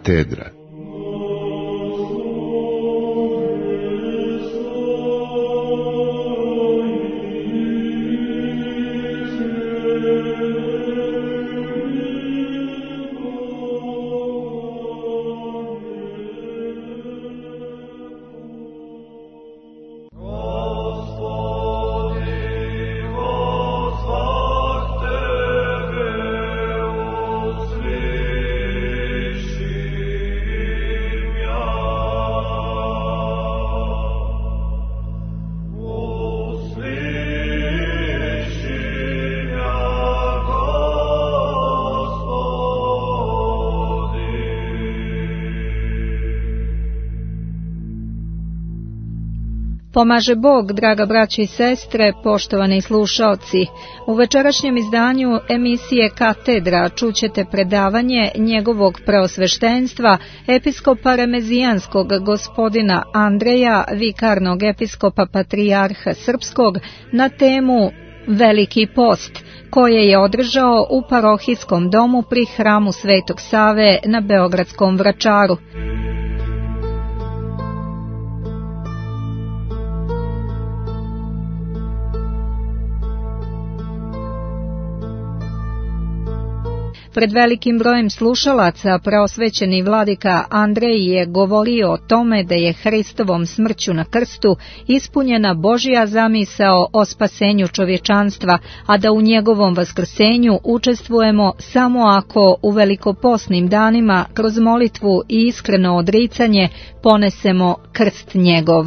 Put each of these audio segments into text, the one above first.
katedra. Pomaže Bog, draga braćo i sestre, poštovani slušaoci. U večerašnjem izdanju emisije Katedra čućete predavanje njegovog preosveštenstva, episkopa remezijanskog gospodina Andreja, vikarnog episkopa patrijarha srpskog, na temu Veliki post, koje je održao u parohijskom domu pri hramu Svetog Save na Beogradskom Vračaru. Pred velikim brojem slušalaca preosvećeni vladika Andrej je govorio o tome da je Hristovom smrću na krstu ispunjena Božja zamisao o spasenju čovječanstva, a da u njegovom vaskrsenju učestvujemo samo ako u velikoposnim danima kroz molitvu i iskreno odricanje ponesemo krst njegov.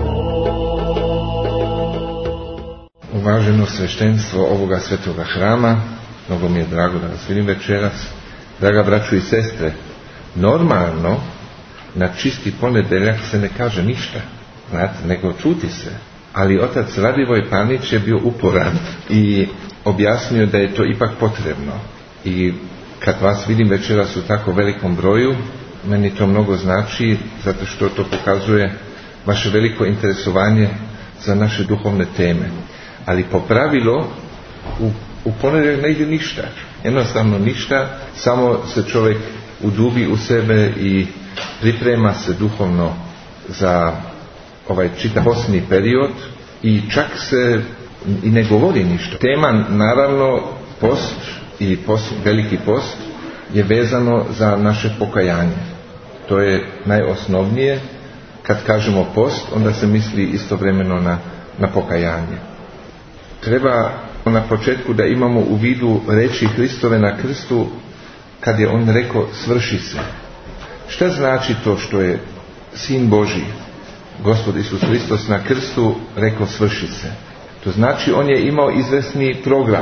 Uvaženo sveštenstvo ovoga svetoga hrama, mnogo mi je drago da vas vidim večeras. Draga braćo i sestre, normalno na čisti ponedeljak se ne kaže ništa, znate, nego čuti se. Ali otac Radivoj Panić je bio uporan i objasnio da je to ipak potrebno. I kad vas vidim večeras u tako velikom broju, meni to mnogo znači, zato što to pokazuje vaše veliko interesovanje za naše duhovne teme. Ali po pravilu u ponedjeljak ne ide ništa, jednostavno ništa, samo se čovjek udubi u sebe i priprema se duhovno za ovaj čitav postni period i čak se i ne govori ništa. Tema, naravno, post i veliki post je vezano za naše pokajanje. To je najosnovnije. Kad kažemo post, onda se misli istovremeno na pokajanje. Treba na početku da imamo u vidu reči Hristove na krstu kad je on rekao svrši se. Šta znači to što je Sin Božji, Gospod Isus Hristos na krstu rekao svrši se? To znači on je imao izvesni program,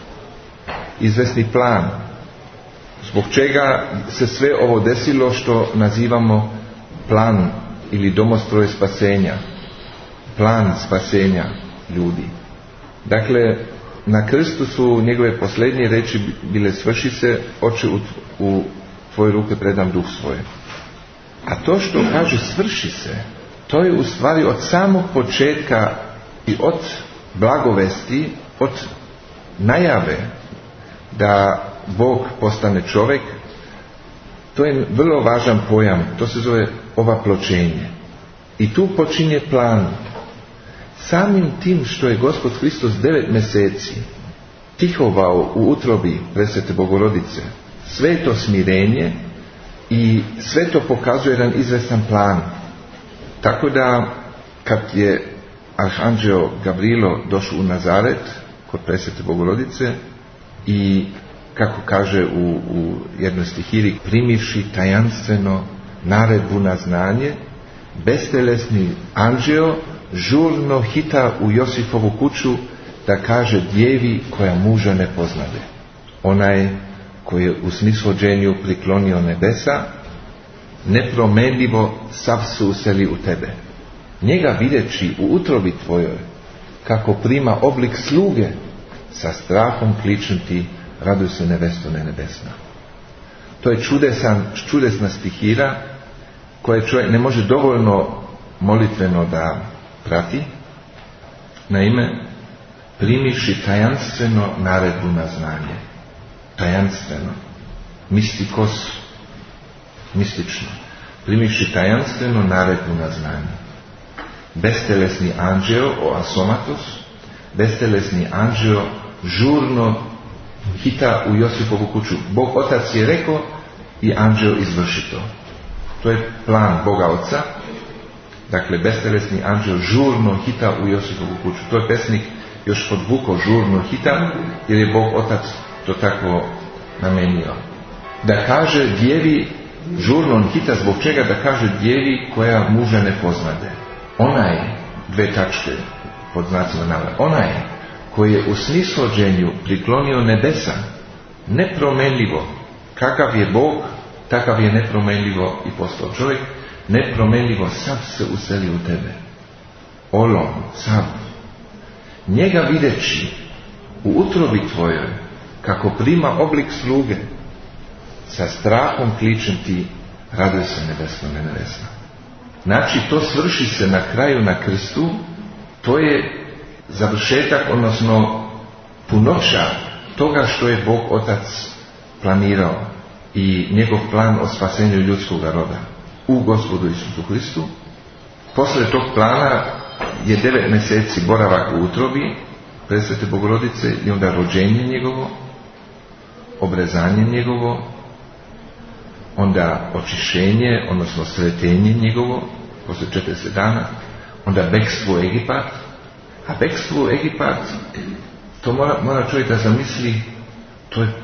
izvesni plan. Zbog čega se sve ovo desilo što nazivamo plan ili domostroj spasenja, plan spasenja ljudi. Dakle, na krstu su njegove posljednje reči bile svrši se, Oče, u tvoje ruke predam duh svoj. A to što kaže svrši se, to je u stvari od samog početka i od blagovesti, od najave da Bog postane čovjek. To je vrlo važan pojam, to se zove ovaploćenje. I tu počinje plan. Samim tim što je Gospod Hristos 9 mjeseci tihovao u utrobi presvete Bogorodice, sve je to smirenje i sve to pokazuje jedan izvestan plan. Tako da kad je arhanđeo Gavrilo došao u Nazaret kod presvete Bogorodice i kako kaže u jednoj stihiri, primivši tajanstveno naredbu na znanje, bestelesni anđeo žurno hita u Josifovu kuću da kaže djevi koja muža ne poznade. Onaj koji je u snislođenju priklonio nebesa, nepromenljivo sav se useli u tebe. Njega videći u utrobi tvojoj, kako prima oblik sluge, sa strahom kličnuti, raduj se nevesto nebesna. To je čudesna stihira koje čovjek ne može dovoljno molitveno da prati. Naime, primiši tajanstveno naredbu na znanje. Tajanstveno. Mistikos. mistično, primivši tajanstveno naredbu na znanje. Bestelesni anđeo o asomatos, bestelesni anđeo žurno hita u Josifovu kuću. Bog Otac je rekao i anđeo izvrši to. To je plan Boga Oca. Dakle, bestelesni anđeo žurno hita u Josifovu kuću. To je pesnik još podvukao žurno hita, jer je Bog Otac to tako namenio. Da kaže djevi žurno hita, zbog čega? Da kaže djevi koja muža ne poznade. Ona je, dve tačke pod znacima navoda, ona je koji je u snishođenju priklonio nebesa, nepromenljivo. Kakav je Bog, takav je nepromenljivo i postao čovjek, nepromenljivo sav se useli u tebe. Olom, sav. Njega videći u utrobi tvojoj, kako prima oblik sluge, sa strahom kličem ti, raduj se nebesno, nebesna. Znači, to svrši se na kraju na krstu, to je završetak, odnosno punoća toga što je Bog Otac planirao i njegov plan o spasenju ljudskog roda u Gospodu Isusu Hristu. Poslije tog plana je 9 mjeseci boravak u utrobi presvete Bogorodice i onda rođenje njegovo, obrezanje njegovo, onda očišćenje, odnosno svetenje njegovo, poslije 40 dana, onda bekstvo u Egipat. A bekstvo u Egipat, to mora čovjek da zamisli, to je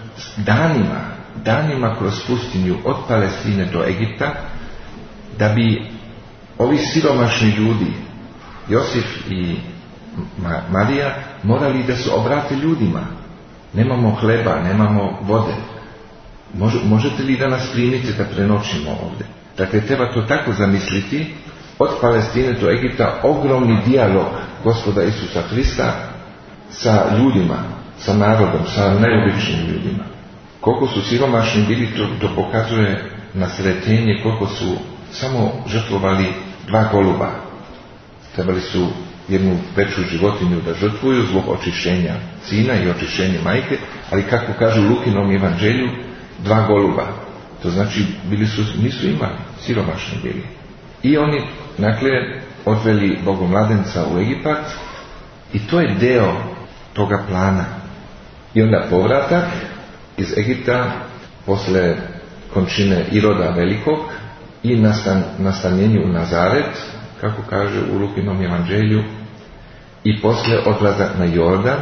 danima kroz pustinju od Palestine do Egipta, da bi ovi siromašni ljudi, Josif i Marija, morali da se obrate ljudima. Nemamo hleba, nemamo vode. Možete li da nas primite da prenoćimo ovdje? Dakle, treba to tako zamisliti, od Palestine do Egipta, ogromni dijalog Gospoda Isusa Hrista sa ljudima, sa narodom, sa najobičnijim ljudima. Koliko su siromašni bili, to pokazuje na sretenje, koliko su samo žrtvovali 2 goluba. Trebali su jednu veću životinju da žrtvuju zbog očišćenja sina i očišćenja majke, ali kako kaže u Lukinom evanđelju, 2 goluba. To znači, nisu imali, siromašni bili. I oni, dakle, odveli Bogomladenca u Egipat i to je deo toga plana. I onda povratak iz Egipta posle končine Iroda Velikog i nastanjenje u Nazaret, kako kaže u Lukinom evanđelju, i posle odlazak na Jordan.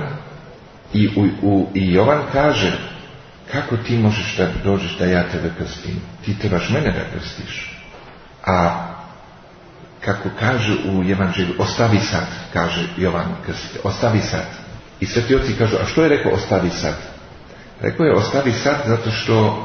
I Jovan kaže, kako ti možeš da dođeš da ja tebe krstim? Ti trebaš mene da krstiš. A kako kaže u evanđelju, ostavi sad, kaže Jovan krstitelj, ostavi sad. I sveti oci kažu, a što je rekao ostavi sad? Rekao je ostavi sad zato što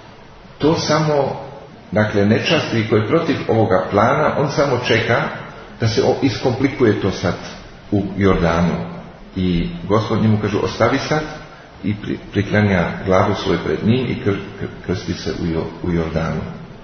to samo, dakle, nečasti koji je protiv ovoga plana, on samo čeka da se iskomplikuje to sad u Jordanu. I Gospod njemu kaže ostavi sad i priklanja glavu svoju pred njim i krsti se u Jordanu.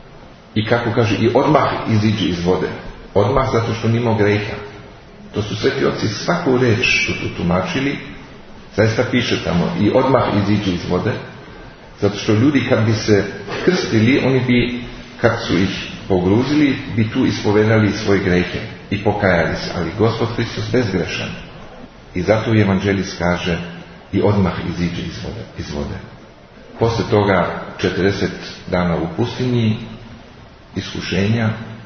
I kako kaže, i odmah iziđe iz vode. Odmah zato što nimao greha. To su sveti oci svaku reč što tu tumačili, zaista piše tamo, i odmah iziđe iz vode, zato što ljudi kad bi se krstili, oni bi, kad su ih pogruzili, bi tu ispovedali svoje grehe i pokajali se, ali Gospod Hristos bezgrešan. I zato u evanđelist kaže, i odmah iziđe iz vode. Posle toga 40 dana u pustinji, iskušenja,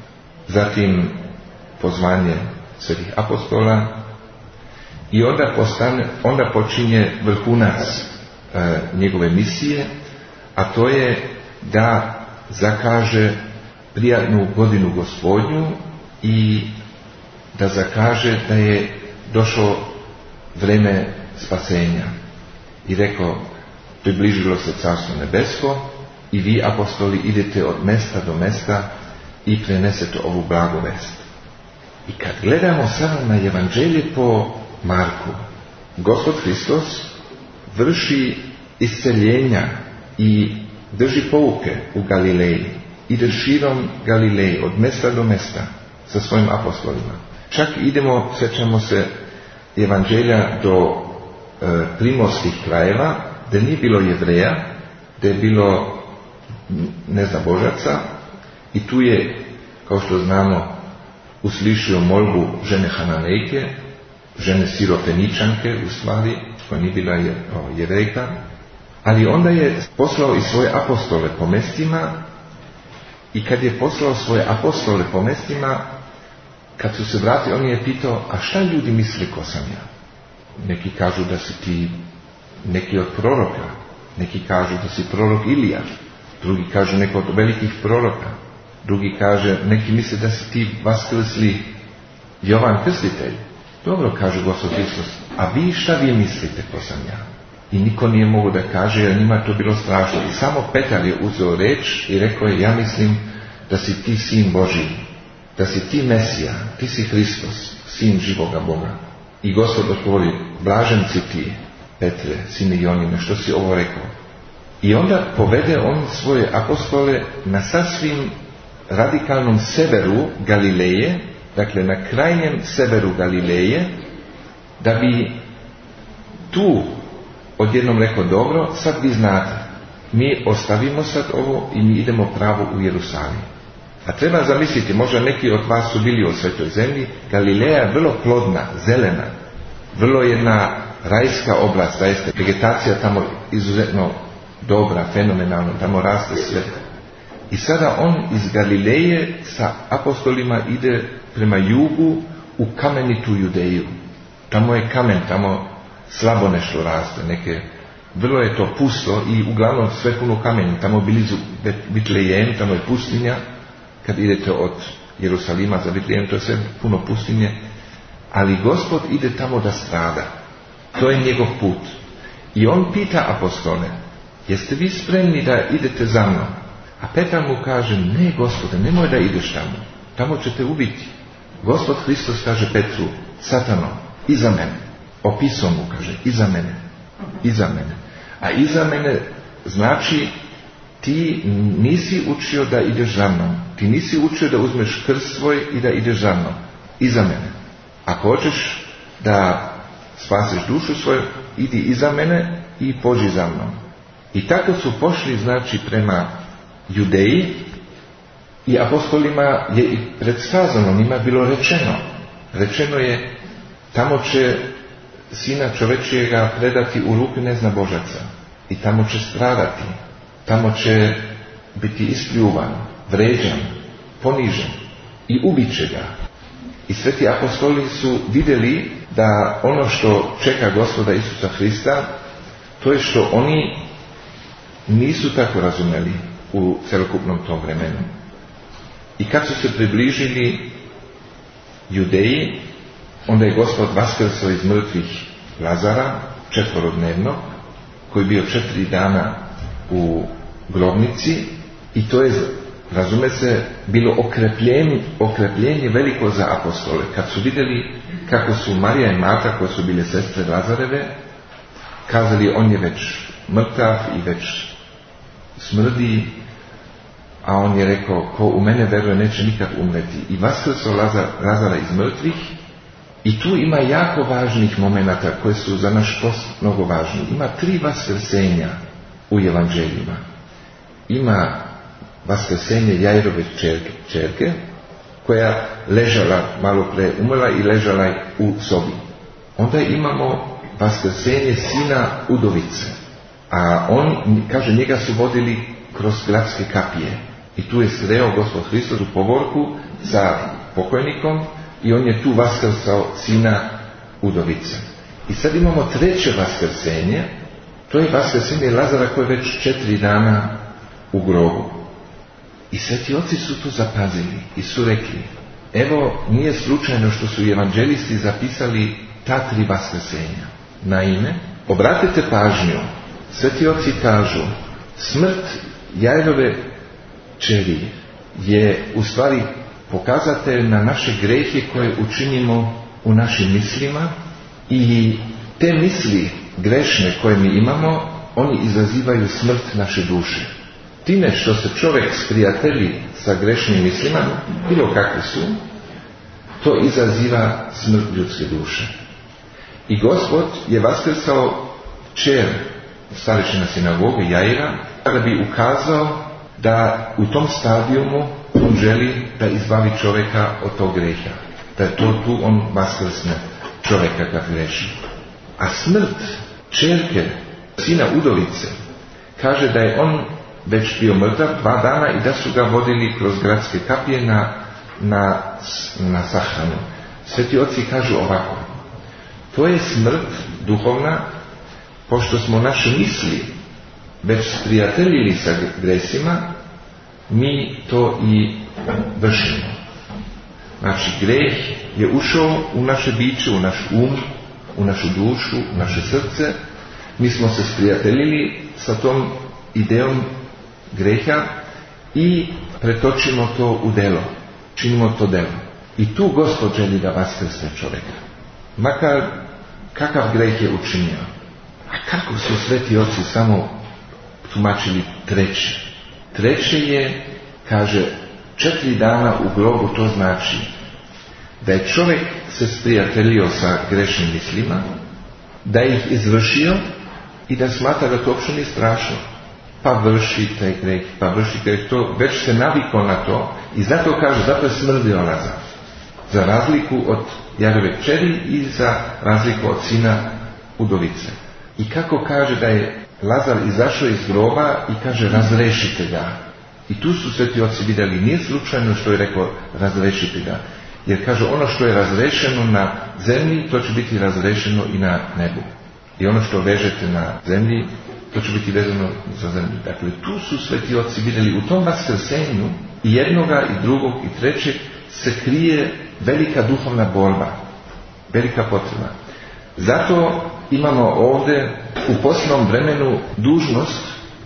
zatim pozvanje svetih apostola i onda počinje vrhunac njegove misije, a to je da zakaže prijatnu godinu Gospodnju i da zakaže da je došlo vreme spasenja. I rekao, približilo se Carstvo nebesko i vi, apostoli, idete od mesta do mesta i prenesete ovu blagu vest. I kad gledamo samo na evanđelje po Marku, Gospod Hristos vrši isceljenja i drži pouke u Galileji, ide širom Galileji od mesta do mesta sa svojim apostolima. Čak idemo, sjećamo se evanđelja do primorskih krajeva, gdje nije bilo Jevreja, gdje je bilo neznabožaca, I tu je, kao što znamo, uslišio molbu žene Hananejke, žene Sirofeničanke, u stvari, koja nije bila Jerejka, ali onda je poslao i svoje apostole po mestima, i kad je poslao svoje apostole po mestima, kad su se vratili, on je pitao, a šta ljudi misle ko sam ja? Neki kažu da si ti neki od proroka, neki kažu da si prorok Ilija, drugi kažu neko od velikih proroka, drugi kaže, neki misle da si ti vaskrsli Jovan Krstitelj. Dobro, kaže Gospod Hristos, a vi šta vi mislite ko sam ja? I niko nije mogu da kaže, jer njima to bilo strašno. I samo Petar je uzeo reč i rekao je, ja mislim da si ti sin Božji, da si ti Mesija, ti si Hristos, sin živoga Boga. I Gospod odgovori, blažen si ti, Petre, sine Jonine, što si ovo rekao? I onda povede on svoje apostole na sasvim radikalnom severu Galileje, dakle na krajnjem severu Galileje, da bi tu odjednom rekao, dobro, sad vi znate, mi ostavimo sad ovo i mi idemo pravo u Jerusalim. A treba zamisliti, možda neki od vas su bili u Svetoj zemlji, Galileja je vrlo plodna, zelena, vrlo jedna rajska oblast, zaista vegetacija tamo izuzetno dobra, fenomenalna, tamo raste sve. I sada on iz Galileje sa apostolima ide prema jugu u kamenitu Judeju. Tamo je kamen, tamo slabo nešto raste, vrlo je to pusto i uglavnom sve puno kamenja. Tamo blizu Betlejem, tamo je pustinja. Kad idete od Jerusalima za Betlejem, to je sve puno pustinje. Ali Gospod ide tamo da strada. To je njegov put. I on pita apostole, jeste vi spremni da idete za mnom? A Petar mu kaže, ne Gospode, nemoj da ideš tamo. Tamo ćete ubiti. Gospod Hristos kaže Petru, Satano, iza mene. Opisao mu, kaže, iza mene. Iza mene. A iza mene znači ti nisi učio da ideš za mnom. Ti nisi učio da uzmeš krst svoj i da ideš za mnom. Iza mene. Ako hoćeš da spasiš dušu svoju, idi iza mene i pođi za mnom. I tako su pošli, znači, prema Judeji, i apostolima je i predskazano, njima bilo rečeno. Rečeno je, tamo će Sina čovečijega predati u ruke neznabožaca i tamo će stradati, tamo će biti ispljuvan, vređan, ponižen i ubit će ga. I sveti apostoli su vidjeli da ono što čeka Gospoda Isusa Hrista, to je što oni nisu tako razumeli u celokupnom tom vremenu. I kad su se približili Judeji, onda je Gospod vaskrsao iz mrtvih Lazara, 4-dnevno, koji je bio 4 dana u grobnici, i to je, razume se, bilo okrepljenje veliko za apostole. Kad su vidjeli kako su Marija i Marta, koje su bile sestre Lazareve, kazali, on je već mrtav i već smrdi, a on je rekao, ko u mene veruje neće nikad umreti. I vaskrsao Lazara iz mrtvih. I tu ima jako važnih momenata koje su za naš post mnogo važni. Ima 3 vaskrsenja u evanđeljima. Ima vaskrsenje Jairove čerke, koja ležala, malo pre umrla i ležala u sobi. Onda imamo vaskrsenje sina udovice. A on, kaže, njega su vodili kroz gradske kapije. I tu je sreo Gospod Hristos u povorku sa pokojnikom, i on je tu vaskrsao sina udovice. I sad imamo 3. vaskrsenje, to je vaskrsenje Lazara koji je već 4 dana u grobu. I sveti oci su tu zapazili i su rekli, evo, nije slučajno što su evanđelisti zapisali ta 3 vaskrsenja. Naime, obratite pažnju, sveti oci kažu, smrt Jairove čeri je u stvari pokazatelj na naše grehe koje učinimo u našim mislima, i te misli grešne koje mi imamo, oni izazivaju smrt naše duše. Time što se čovjek sprijatelji sa grešnim mislima, bilo kakvi su, to izaziva smrt ljudske duše. I Gospod je vaskrsao kćer starešina sinagoge Jaira, da bi ukazao da u tom stadijumu On želi da izbavi čovjeka od tog greha. Da je to tu on vaskrsne čovjeka kad greši. A smrt čerke, sina udovice, kaže da je on već bio mrtav 2 dana i da su ga vodili kroz gradske kapije na sahranu. Sveti oci kažu ovako: to je smrt duhovna, pošto smo naše misli već sprijateljili sa gresima, mi to i vršimo. Znači, greh je ušao u naše biće, u naš um, u našu dušu, u naše srce. Mi smo se sprijateljili sa tom idejom greha i pretočimo to u delo. Činimo to delo. I tu Gospod želi da vaskrsne čovjeka. Makar kakav greh je učinio. A kako su sveti oci samo tumačili treće? Treće je, kaže, 4 dana u grobu, to znači da je čovjek se sprijateljio sa grešnim mislima, da ih izvršio i da smatra da to uopće nije strašno. Pa vrši taj greh, pa vrši greh, to već se navikao na to i zato kaže, zato je smrdio Lazar. Za razliku od Jarove kćeri i za razliku od sina udovice. I kako kaže da je Lazar izašao iz groba i kaže, razrešite ga. I tu su sveti oci vidjeli, nije slučajno što je rekao razrešite ga. Jer kaže, ono što je razrešeno na zemlji, to će biti razrešeno i na nebu. I ono što vežete na zemlji, to će biti vezano za zemlju. Dakle, tu su sveti oci vidjeli, u tom vaskrsenju i jednoga i drugog i trećeg se krije velika duhovna borba, velika potreba. Zato imamo ovdje u posljednom vremenu dužnost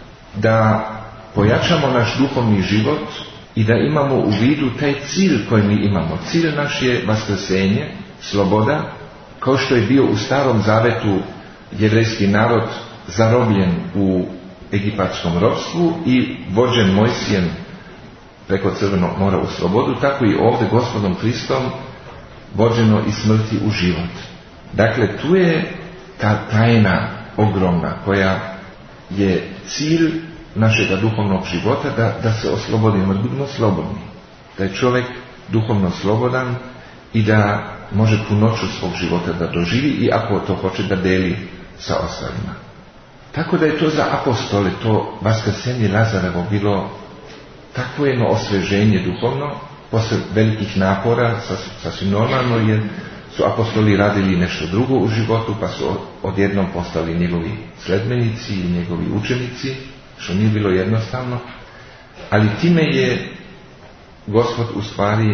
da pojačamo naš duhovni život i da imamo u vidu taj cilj koji mi imamo. Cilj naš je vaskrsenje, sloboda, kao što je bio u Starom Zavetu jevrejski narod zarobljen u egipatskom ropstvu i vođen Mojsijem preko Crvenog mora u slobodu, tako i ovdje Gospodom Hristom vođeno iz smrti u život. Dakle, tu je ta tajna ogromna koja je cilj našega duhovnog života, da se oslobodimo, da budemo slobodni. Da je čovjek duhovno slobodan i da može punoću svog života da doživi i ako to hoće da deli sa ostalima. Tako da je to za apostole, to vaskrsenje Lazarevo bilo takvo jedno osveženje duhovno, posle velikih napora, sasvim normalno, jer su apostoli radili nešto drugo u životu, pa su odjednom postali njegovi sledbenici i njegovi učenici, što nije bilo jednostavno, ali time je Gospod u stvari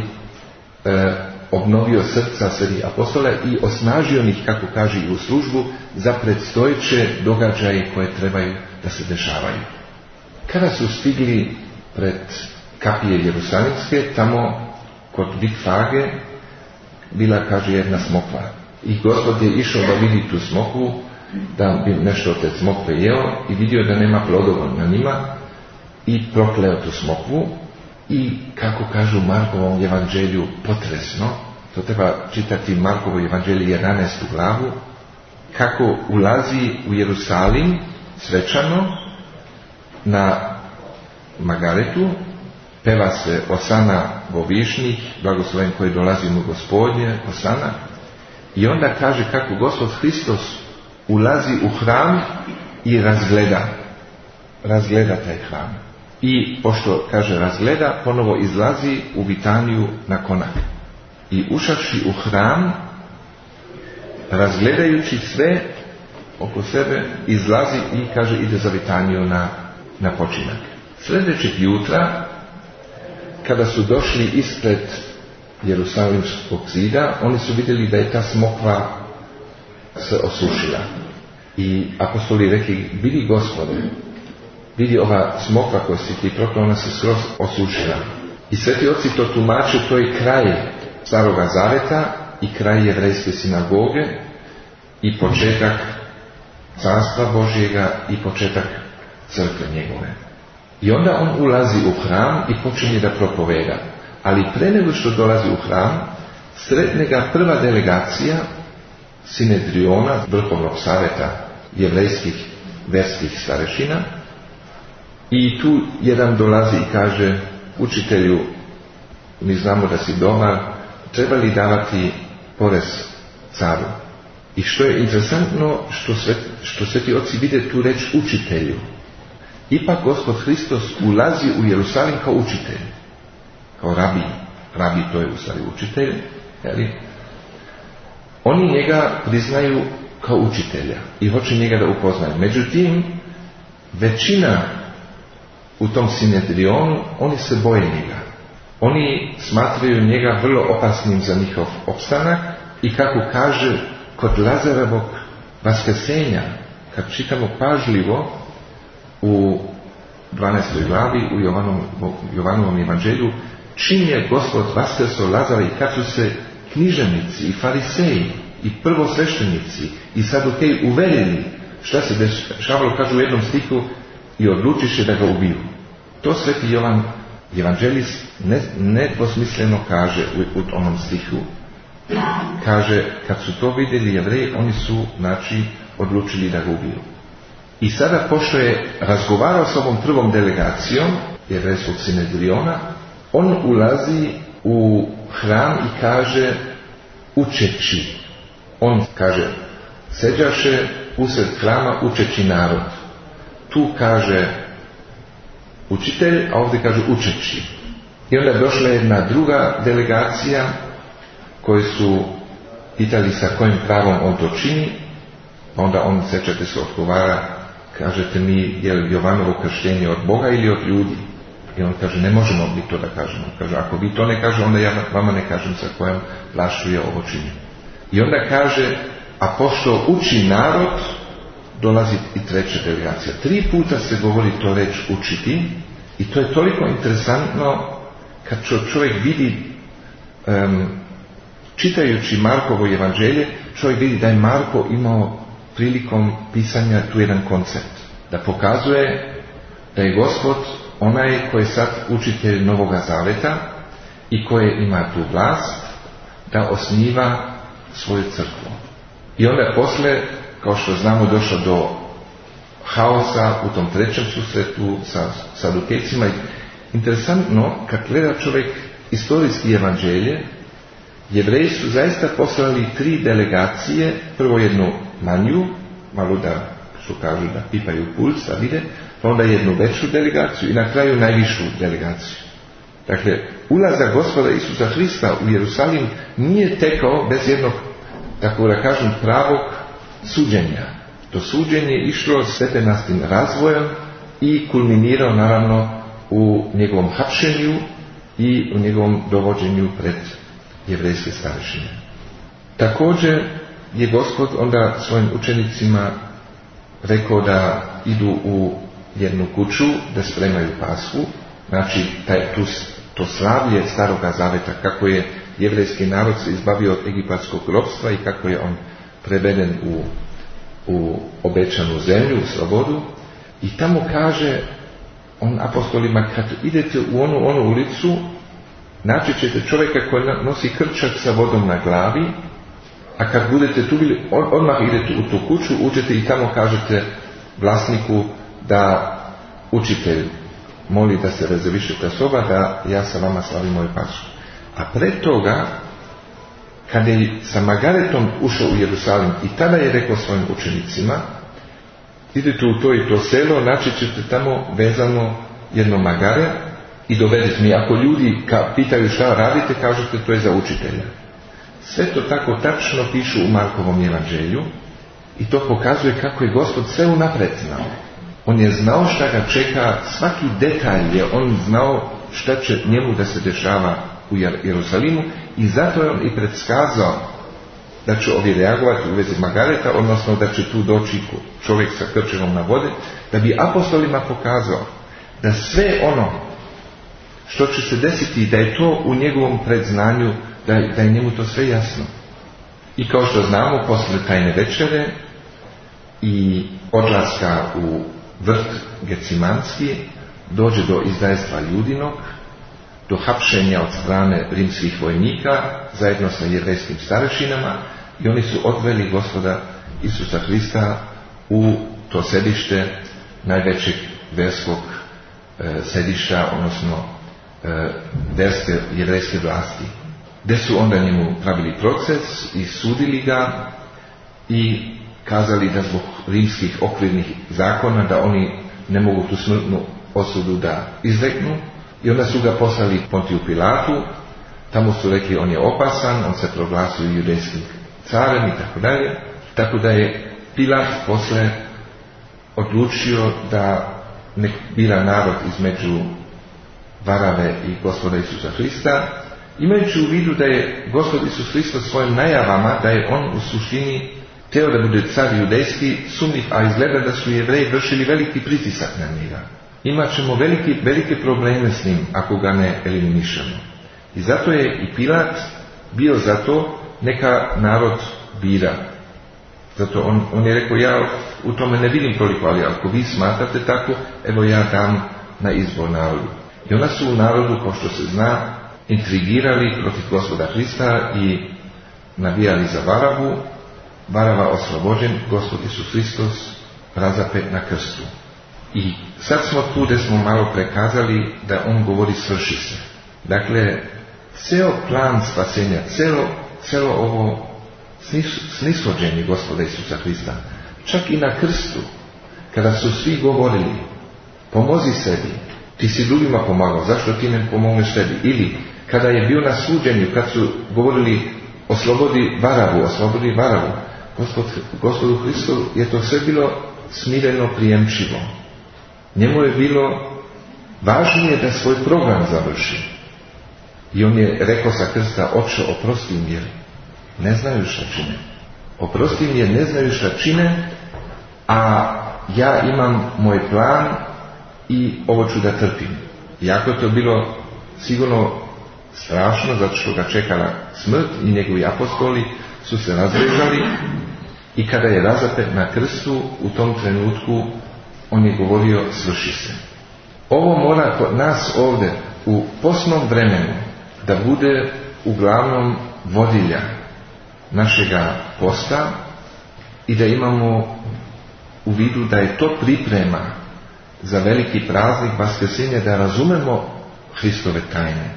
obnovio srca svetih apostola i osnažio ih, kako kaže, i u službu za predstojeće događaje koje trebaju da se dešavaju. Kada su stigli pred kapije Jerusalimske, tamo kod Vikfage bila, kaže, jedna smokva. I Gospod je išao da vidi tu smokvu, da bi nešto od te smokve jeo i vidio da nema plodova na njima i prokleo tu smokvu. I kako kažu u Markovom evanđelju, potresno, to treba čitati Markovo evanđelje 11. glavu, kako ulazi u Jerusalim svečano na Magaretu, peva se Osana Bovišnih, blagosloven koji dolazi mu Gospodnje, Osana, i onda kaže kako Gospod Hristos ulazi u hram i razgleda taj hram. I pošto, kaže, razgleda, ponovo izlazi u Vitaniju na konak. I ušavši u hram, razgledajući sve oko sebe, izlazi i, kaže, ide za Vitaniju na počinak. Sljedećeg jutra, kada su došli ispred Jerusalimskog zida, oni su vidjeli da je ta smokva se osušila. I apostoli rekli, vidi Gospode, vidi ova smokva koja si ti proklao, ona se skroz osušila. I sveti oci to tumače, to je kraj Staroga Zaveta i kraj jevrejske sinagoge i početak Carstva Božjega i početak crkve njegove. I onda on ulazi u hram i počinje da propoveda. Ali pre nego što dolazi u hram, sretne ga prva delegacija Sinedriona, vrhovnog saveta jevrejskih verskih starešina. I tu jedan dolazi i kaže, učitelju, mi znamo da si dobar, treba li davati porez caru? I što je interesantno, što sveti oci vide tu reč učitelju. Ipak Gospod Hristos ulazi u Jerusalim kao učitelj, kao rabi. Rabi, to je u stvari učitelj. Jeli? Oni njega priznaju kao učitelja i hoće njega da upoznaju. Međutim, većina u tom Sinedrionu, oni se boje njega. Oni smatraju njega vrlo opasnim za njihov opstanak i kako kaže kod Lazarovog vaskrsenja, kad čitamo pažljivo u 12. glavi u Jovanovom evanđelju, čim je Gospod vaskrso Lazara i kad su se književnici i fariseji i prvosveštenici i sadukeji uverili šta se dešavalo, kaže u jednom stihu, i odlučiše da ga ubiju. To sveti Jovan evanđelist nedvosmisleno kaže u onom stihu. Kaže, kad su to vidjeli Jevreji, oni su, znači, odlučili da ga ubiju. I sada, pošto je razgovarao s ovom prvom delegacijom jevrejskog Sinedriona, on ulazi u hram i kaže, učeći. On kaže, seđaše usred hrama učeći narod. Tu kaže učitelj, a ovdje kaže učeći. I onda je došla jedna druga delegacija koji su pitali sa kojim pravom on to čini. Onda on, sećate se, odgovara, kažete mi, je li Jovanovo krštenje od Boga ili od ljudi? I on kaže, ne možemo mi to da kažemo. Kaže, ako vi to ne kaže, onda ja vama ne kažem sa kojom vlašću je ovo čini. I onda kaže, a pošto uči narod, dolazi i treća delegacija. 3 puta se govori to reč učiti i to je toliko interesantno kad čovjek vidi, čitajući Markovo evanđelje, čovjek vidi da je Marko imao prilikom pisanja tu jedan koncept. Da pokazuje da je Gospod onaj koji je sad učitelj Novoga Zaveta i koji ima tu vlast da osniva svoju crkvu. I onda posle, kao što znamo, došlo do haosa u tom trećem susretu sa sadukejcima. Interesantno, kad gleda čovjek istorijski evanđelje, Jevreji su zaista poslali 3 delegacije, prvo jednu manju, malo da, što kažu, da pipaju puls, da vide, pa onda jednu veću delegaciju i na kraju najvišu delegaciju. Dakle, ulazak Gospoda Isusa Hrista u Jerusalim nije tekao bez jednog, tako da kažem, pravog suđenja. To suđenje je išlo stepenastim razvojem i kulminirao naravno u njegovom hapšenju i u njegovom dovođenju pred jevrejske starešine. Također je Gospod onda svojim učenicima rekao da idu u jednu kuću da spremaju Pashu, znači to slavlje Staroga Zaveta, kako je jevrejski narod se izbavio od egipatskog ropstva i kako je on preveden u obećanu zemlju, u slobodu. I tamo kaže on apostolima, kad idete u onu ulicu, naći ćete čovjeka koji nosi krčak sa vodom na glavi, a kad budete tu bili, odmah idete u tu kuću, uđete i tamo kažete vlasniku da učitelj moli da se rezerviše ta soba, da ja sa vama slavim moju Pashu. A pred toga, kada je sa Magaretom ušao u Jerusalim i tada je rekao svojim učenicima, idete u to i to selo, naći ćete tamo vezano jedno magare i dovedite mi. Ako ljudi pitaju šta radite, kažete to je za učitelja. Sve to tako tačno pišu u Markovom evanđelju i to pokazuje kako je Gospod sve unapred znao. On je znao šta ga čeka, svaki detalj je on znao šta će njemu da se dešava u Jerusalimu i zato je on i predskazao da će ovi reagovati u vezi Magareta, odnosno da će tu doći čovjek sa krčevom na vode, da bi apostolima pokazao da sve ono što će se desiti, da je to u njegovom predznanju, da je njemu to sve jasno. I kao što znamo, posle tajne večere i odlaska u vrt Gecimanski, dođe do izdajstva Ljudinog, do hapšenja od strane rimskih vojnika zajedno sa jevrejskim starešinama i oni su odveli Gospoda Isusa Hrista u to sedište najvećeg verskog sedišta, odnosno verske jevrejske vlasti, gdje su onda njemu pravili proces i sudili ga i kazali da zbog rimskih okvirnih zakona da oni ne mogu tu smrtnu osudu da izreknu, i onda su ga poslali Pontiju Pilatu. Tamo su rekli on je opasan, on se proglasio judejskim carem i tako dalje. Tako da je Pilat posle odlučio da nek bira narod između Varave i Gospoda Isusa Hrista, imajući u vidu da je Gospod Isus Hristos svojim najavama da je on u suštini teo da bude car judejski sumnjiv, a izgleda da su Jevreji vršili veliki pritisak na njega. Imat ćemo velike probleme s njim ako ga ne eliminišemo. I zato je i Pilat bio za to, neka narod bira. Zato on je rekao, ja u tome ne vidim toliko, ali ako vi smatrate tako, evo ja dam na izbor narodu. I onda su u narodu, kao što se zna, intrigirali protiv Gospoda Hrista i navijali za Varavu. Varava oslobođen, Gospod Isus Hristos razapet na krstu. I sad smo tu gdje smo malo prekazali da on govori svrši se. Dakle, ceo plan spasenja, celo ovo snishođenje Gospoda Isusa Hrista, čak i na krstu, kada su svi govorili pomozi sebi, ti si drugima pomagao, zašto ti ne pomogneš sebi? Ili kada je bio na suđenju, kad su govorili oslobodi Varavu, Gospodu Hristu je to sve bilo smireno, prijemčivo. Njemu je bilo važnije da svoj program završi. I on je rekao sa krsta, Oče, oprosti im jer ne znaju šta čine. Oprosti im jer ne znaju šta čine, a ja imam moj plan i ovo ću da trpim. Iako je to bilo sigurno strašno, zato što ga čekala smrt i njegovi apostoli su se razbežali, i kada je razapet na krstu, u tom trenutku on je govorio svrši se. Ovo mora kod nas ovdje u postnom vremenu da bude uglavnom vodilja našega posta i da imamo u vidu da je to priprema za veliki praznik Vaskrsenja, da razumemo Hristove tajne,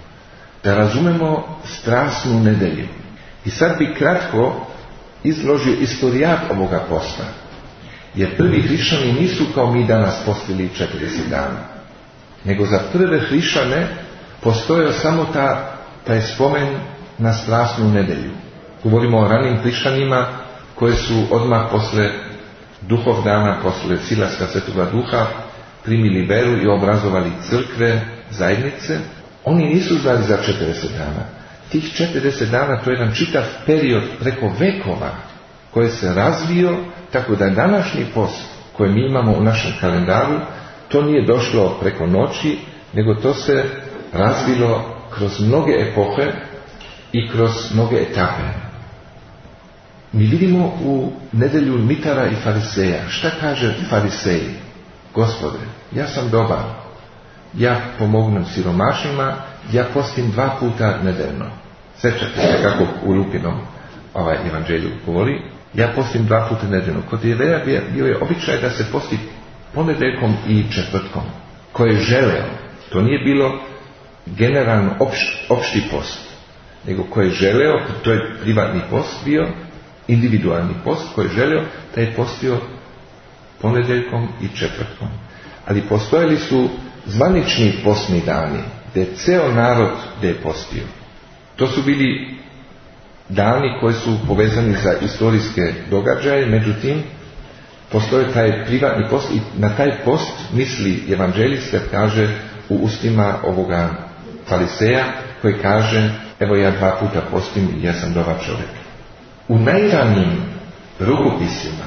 da razumemo strasnu nedelju. I sad bi kratko izložio istorijat ovoga posta, jer prvi hrišćani nisu kao mi danas postili 40 dana, nego za prve hrišćane postojao samo taj spomen na strasnu nedelju. Govorimo o ranim hrišćanima koji su odmah posle duhov dana, posle silaska Svetoga Duha primili veru i obrazovali crkve, zajednice. Oni nisu znali za 40 dana. Tih 40 dana to je jedan čitav period preko vekova koji se razvio, tako da današnji post koji mi imamo u našem kalendaru, to nije došlo preko noći, nego to se razvilo kroz mnoge epohe i kroz mnoge etape. Mi vidimo u nedelju mitara i fariseja. Šta kaže fariseji? Gospode, ja sam dobar, ja pomognem siromašnima, ja postim 2 puta nedeljno. Sjećate se kako u Lukinom evanđelju govori, ja postim 2 puta nedeljno. Kod Jevreja bio je običaj da se posti ponedeljkom i četvrtkom. Ko je želeo, to nije bilo generalno opšti post, nego ko je želeo, to je privatni post bio, individualni post, ko je želeo, da je postio ponedeljkom i četvrtkom. Ali postojali su zvanični postni dani, gdje je ceo narod gdje je postio. To su bili dani koji su povezani za istorijske događaje, međutim, postoje taj privatni post i na taj post misli evanđelist, kaže u ustima ovoga fariseja, koji kaže, evo ja 2 puta postim i ja sam dobar čovjek. U najranijim rukopisima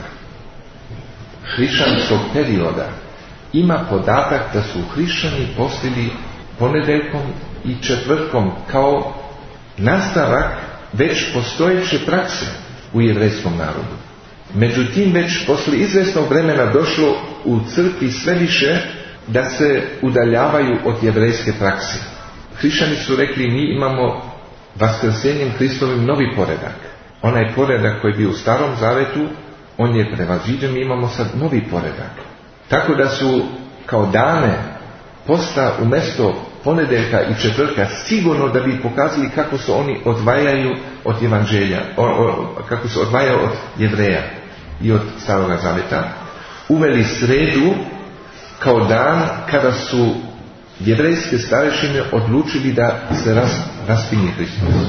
hrišćanskog perioda ima podatak da su hrišćani postili ponedeljkom i četvrtkom kao nastavak već postojeće prakse u jevrejskom narodu. Međutim, već posle izvesnog vremena došlo u crkvi sve više da se udaljavaju od jevrejske prakse. Hrišćani su rekli, mi imamo vaskrsenjem Hristovim novi poredak. Onaj poredak koji je bio u Starom Zavetu, on je prevaziđen, mi imamo sad novi poredak. Tako da su kao dane posta umjesto ponedeljka i četvrtka sigurno da bi pokazali kako se oni odvajaju od evanđelja, kako se odvajaju od Jevreja i od Staroga Zaveta, uveli sredu kao dan kada su jevrejske starešine odlučili da se raspinje Hristos.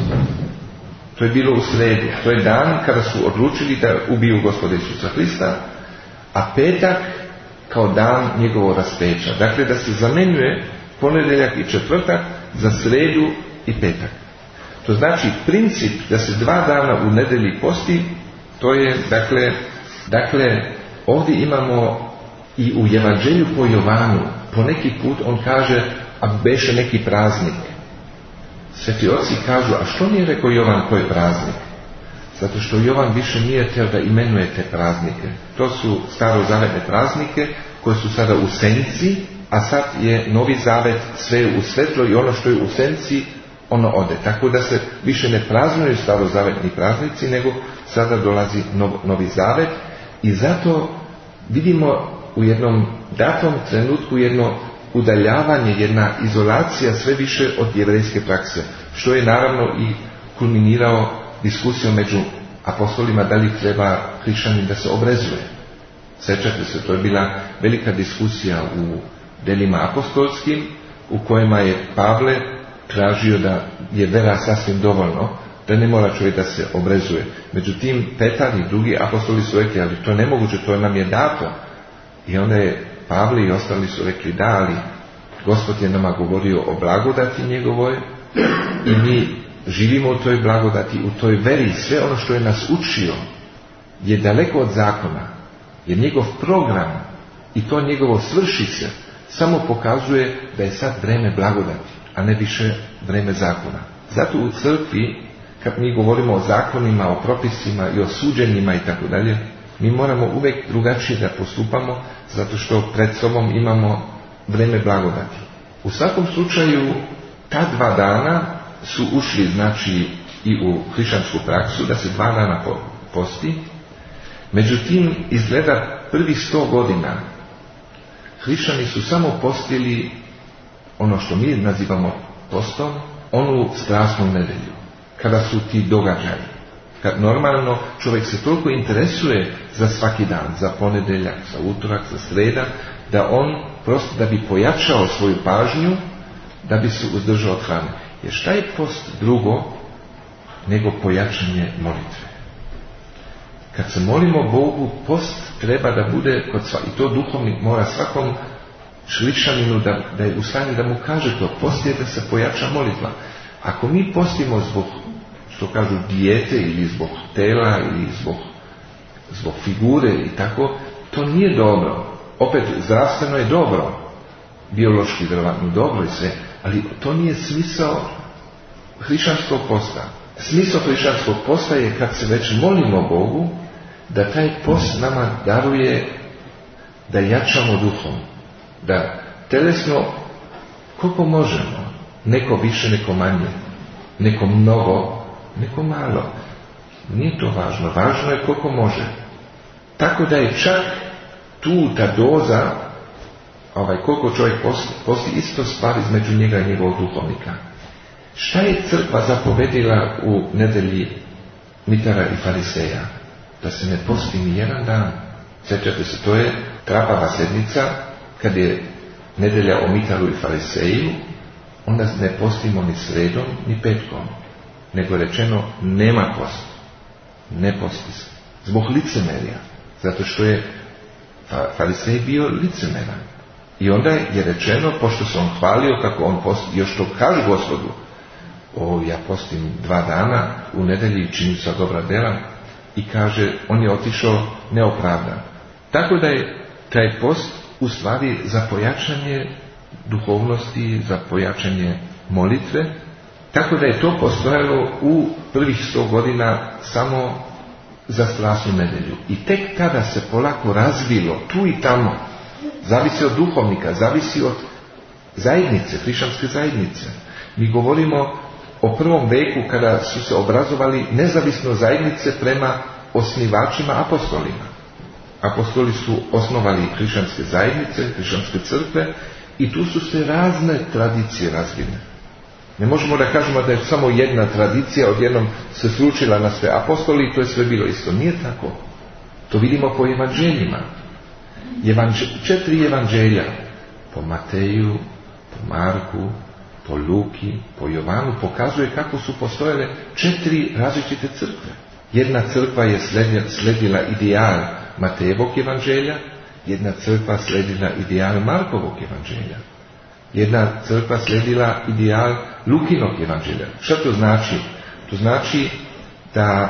To je bilo u sredu. To je dan kada su odlučili da ubiju Gospoda Isusa Hrista, a petak kao dan njegovog raspeća. Dakle, da se zamenjuje ponedjeljak i četvrtak za sredu i petak. To znači princip da se 2 dana u nedjelji posti, to je dakle ovdje imamo i u Evanđelju po Jovanu, po neki put on kaže, a beše neki praznik. Sveti oci kažu, a što nije rekao Jovan koji je praznik? Zato što Jovan više nije htio da imenuje te praznike. To su starozavetne praznike koje su sada u senci, a sad je Novi Zavet sve u svetlo i ono što je u senci, ono ode. Tako da se više ne praznuju starozavetni praznici, nego sada dolazi Novi Zavet i zato vidimo u jednom datom trenutku jedno udaljavanje, jedna izolacija sve više od jevrejske prakse, što je naravno i kulminirao diskusijom među apostolima da li treba hrišćanin da se obrezuje. Sjećate se, to je bila velika diskusija u delima apostolskim u kojima je Pavle tražio da je vera sasvim dovoljno, da ne mora čovjek da se obrezuje. Međutim, Petar i drugi apostoli su rekli, ali to je nemoguće, to nam je dato. I onda je Pavle i ostali su rekli, da, ali Gospod je nama govorio o blagodati njegovoj i mi živimo u toj blagodati, u toj veri. Sve ono što je nas učio je daleko od zakona, jer njegov program i to njegovo svrši se samo pokazuje da je sad vreme blagodati, a ne više vreme zakona. Zato u crkvi, kad mi govorimo o zakonima, o propisima i o suđenjima i tako dalje, mi moramo uvijek drugačije da postupamo, zato što pred sobom imamo vreme blagodati. U svakom slučaju, ta 2 dana su ušli, znači, i u hrišćansku praksu, da se 2 dana posti. Međutim, izgleda prvih 100 godina hrišćani su samo postili ono što mi nazivamo postom, onu strasnu nedjelju, kada su ti događaji. Kad normalno čovjek se toliko interesuje za svaki dan, za ponedjeljak, za utorak, za sreda, da on prosto da bi pojačao svoju pažnju, da bi se uzdržao od hrane. Jer šta je post drugo nego pojačanje molitve? Kad se molimo Bogu, post treba da bude i to duhovnik mora svakom hrišćaninu da je u stanju da mu kaže to. Post je da se pojača molitva. Ako mi postimo zbog, što kažu, dijete ili zbog tela ili zbog figure i tako, to nije dobro. Opet, zdravstveno je dobro, biološki vjerovatno dobro i sve, ali to nije smisao hrišćanskog posta. Smisao hrišćanskog posta je kad se već molimo Bogu, da taj post nama daruje da jačamo duhom, da telesno koliko možemo, neko više, neko manje, neko mnogo, neko malo. Nije to važno, važno je koliko može. Tako da je čak tu ta doza, koliko čovjek posti, isto stvar između njega i njegovog duhovnika. Šta je crkva zapovedila u nedelji mitara i fariseja? Da se ne posti ni jedan dan. Sjećate se, to je trapava sedmica, kad je nedelja o mitaru i fariseju, onda ne postimo ni sredom, ni petkom. Nego rečeno, nema post. Ne posti se. Zbog licemerja. Zato što je farisej bio licemeran. I onda je rečeno, pošto se on hvalio kako on posti, još to kaže Gospodu, ja postim 2 dana u nedelji i činim sva dobra dela, i kaže, on je otišao neopravdan. Tako da je taj post u stvari za pojačanje duhovnosti, za pojačanje molitve, tako da je to postojalo u prvih 100 godina samo za strasnu nedelju. I tek tada se polako razvilo, tu i tamo, zavisi od duhovnika, zavisi od zajednice, hrišćanske zajednice. Mi govorimo o prvom veku kada su se obrazovali nezavisno zajednice prema osnivačima apostolima. Apostoli su osnovali hrišćanske zajednice, hrišćanske crkve I tu su se razne tradicije razvile. Ne možemo da kažemo da je samo jedna tradicija odjednom se sručila na sve apostoli i to je sve bilo isto. Nije tako. To vidimo po evanđeljima. 4 evanđelja, po Mateju, po Marku, po Luki, po Jovanu, pokazuje kako su postojale 4 različite crkve. Jedna crkva je sledila ideal Matejevog evanđelja, jedna crkva sledila ideal Markovog evanđelja, jedna crkva sledila ideal Lukinog evanđelja. Šta to znači? To znači da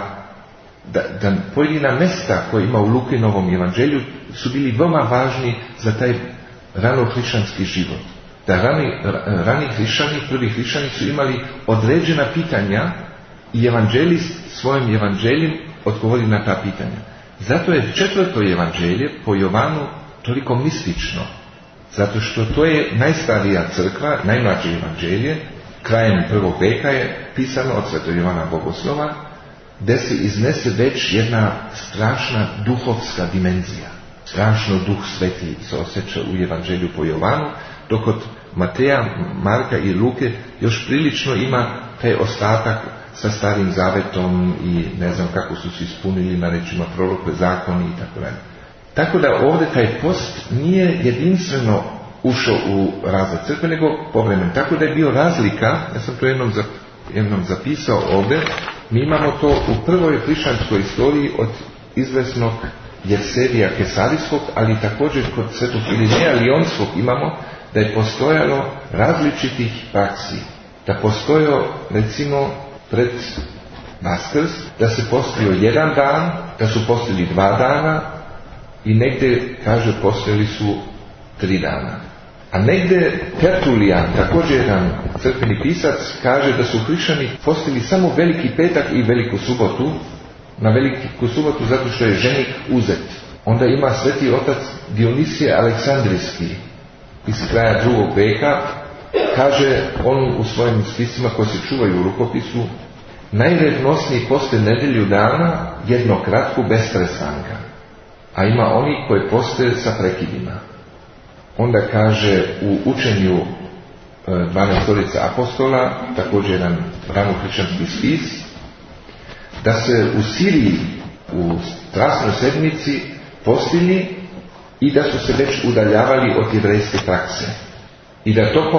pojedina mesta koje ima u Lukinovom evanđelju su bili veoma važni za taj ranohrišćanski život. Da rani hrišćani, prvi hrišćani su imali određena pitanja i evanđelist svojim evanđeljem odgovori na ta pitanja. Zato je 4. evanđelje po Jovanu toliko mistično. Zato što to je najstarija crkva, najmlađe evanđelje, krajem 1. veka je pisano od Sv. Jovana Bogoslova, gdje se iznese već jedna strašna duhovska dimenzija. Strašno Duh Sveti se osjeća u evanđelju po Jovanu, dok od Mateja, Marka i Luke još prilično ima taj ostatak sa Starim Zavetom i ne znam kako su se ispunili na rečima proroke, zakoni i tako dalje. Tako da ovdje taj post nije jedinstveno ušao u razred crkve, nego povremen. Tako da je bio razlika, ja sam to jednom zapisao ovdje, mi imamo to u prvoj hrišćanskoj istoriji od izvesnog Jevsevija Kesarijskog, ali također kod Svetog Irineja Lionskog imamo da je postojalo različitih praksi. Da postojao, recimo, pred Vaskrs, da se postio 1 dan, da su postili 2 dana i negdje, kaže, postojali su 3 dana. A negdje Tertulijan, također jedan crkveni pisac, kaže da su hrišćani postili samo Veliki petak i Veliku subotu, na Veliku subotu zato što je ženik uzet. Onda ima sveti otac Dionisije Aleksandrijski iz kraja 2. veka, kaže on u svojim spisima koji se čuvaju u rukopisu, najvrednosniji poste nedjelju dana, jednokratku bez prestanka, a ima oni koji poste sa prekidima. Onda kaže u učenju 12 apostola, također jedan ranohrišćanski spis, da se u Siriji u Strasnoj sedmici postili i da su se već udaljavali od jevrejske prakse. I da tokom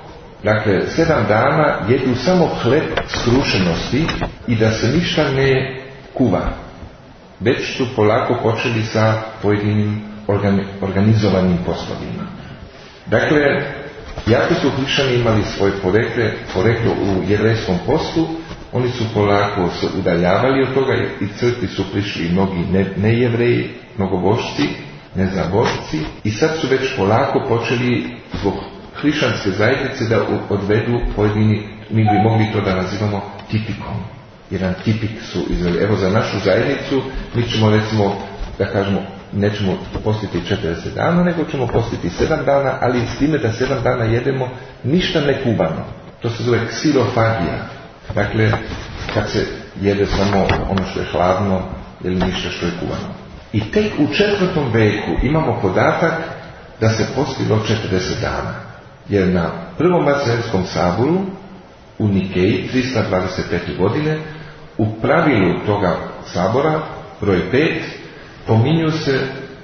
7 dana jedu samo hleb skrušenosti i da se ništa ne kuva. Već su polako počeli sa pojedinim organizovanim poslovima. Dakle, jako su hrišćani imali svoje poreklo u jevrejskom postu, oni su polako se udaljavali od toga i crkvi su prišli mnogi nejevreji, mnogobošci, nezabošci i sad su već polako počeli zbog hrišćanske zajednice da odvedu pojedini, mi bi mogli to da nazivamo tipikom. Jedan tipik su izveli. Evo za našu zajednicu mi ćemo recimo, da kažemo, nećemo postiti 40 dana, nego ćemo postiti 7 dana, ali s time da 7 dana jedemo ništa ne kubano. To se zove ksilofagija. Dakle, kad se jede samo ono što je hladno ili ništa što je kuvano. I tek u 4. veku imamo podatak da se postilo 40 dana. Jer na Prvom Vaseljskom saboru u Nikeji 325. godine u pravilu toga sabora, broj 5, pominju se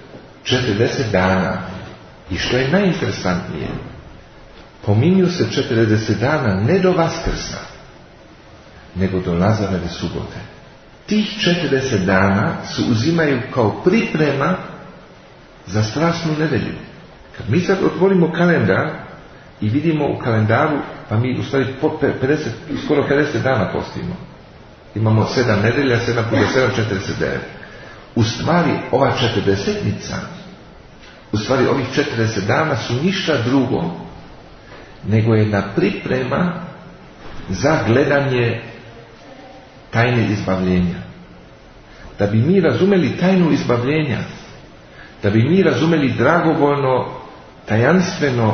40 dana. I što je najinteresantnije, pominju se 40 dana ne do Vaskrsa, nego do Lazareve subote. Tih 40 dana se uzimaju kao priprema za strašnu nedelju. Kad mi sad otvorimo kalendar i vidimo u kalendaru, pa mi u stvari skoro 50 dana postimo. Imamo 7 nedelja, 7 puta 7, 49. U stvari ova 40-nica, u stvari ovih 40 dana su ništa drugo nego jedna priprema za gledanje tajne izbavljenja. Da bi mi razumeli tajnu izbavljenja, da bi mi razumeli dragovoljno, tajanstveno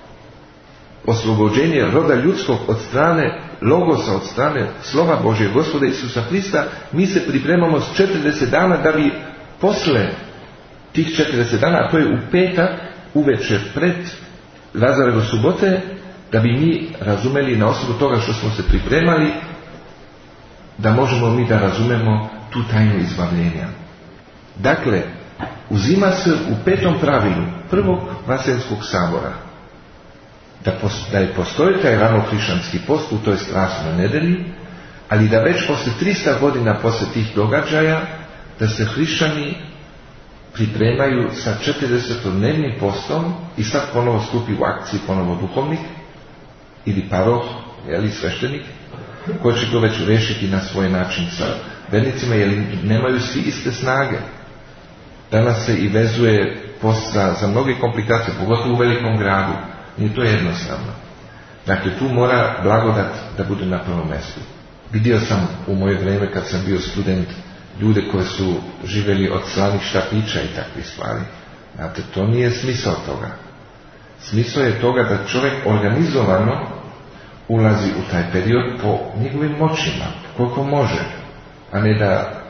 oslobođenje roda ljudskog od strane Logosa, od strane Slova Božje, Gospoda Isusa Krista, mi se pripremamo s 40 dana da bi posle tih 40 dana, a to je u petak, uveče pred Lazareve subote, da bi mi razumeli na osnovu toga što smo se pripremali, da možemo mi da razumemo tu tajnu izbavljenja. Dakle, uzima se u 5. pravilu prvog Vaseljenskog sabora da je postoji taj ranohrišćanski post u toj strašnoj nedelji, ali da već posle 300 godina posle tih događaja da se hrišćani pripremaju sa 40-dnevnim postom i sad ponovo stupi u akciju ponovo duhovnik ili paroh, sveštenik, koji će to već rešiti na svoj način sa vernicima, jer nemaju svi iste snage. Danas se i vezuje post za mnoge komplikacije, pogotovo u velikom gradu. Nije to jednostavno. Dakle, tu mora blagodat da bude na prvom mjestu. Vidio sam u moje vrijeme kad sam bio student ljude koji su živjeli od slanih štapića i takvih stvari. Znate, to nije smisao toga. Smisao je toga da čovjek organizovano ulazi u taj period po njegovim moćima, koliko može, a ne da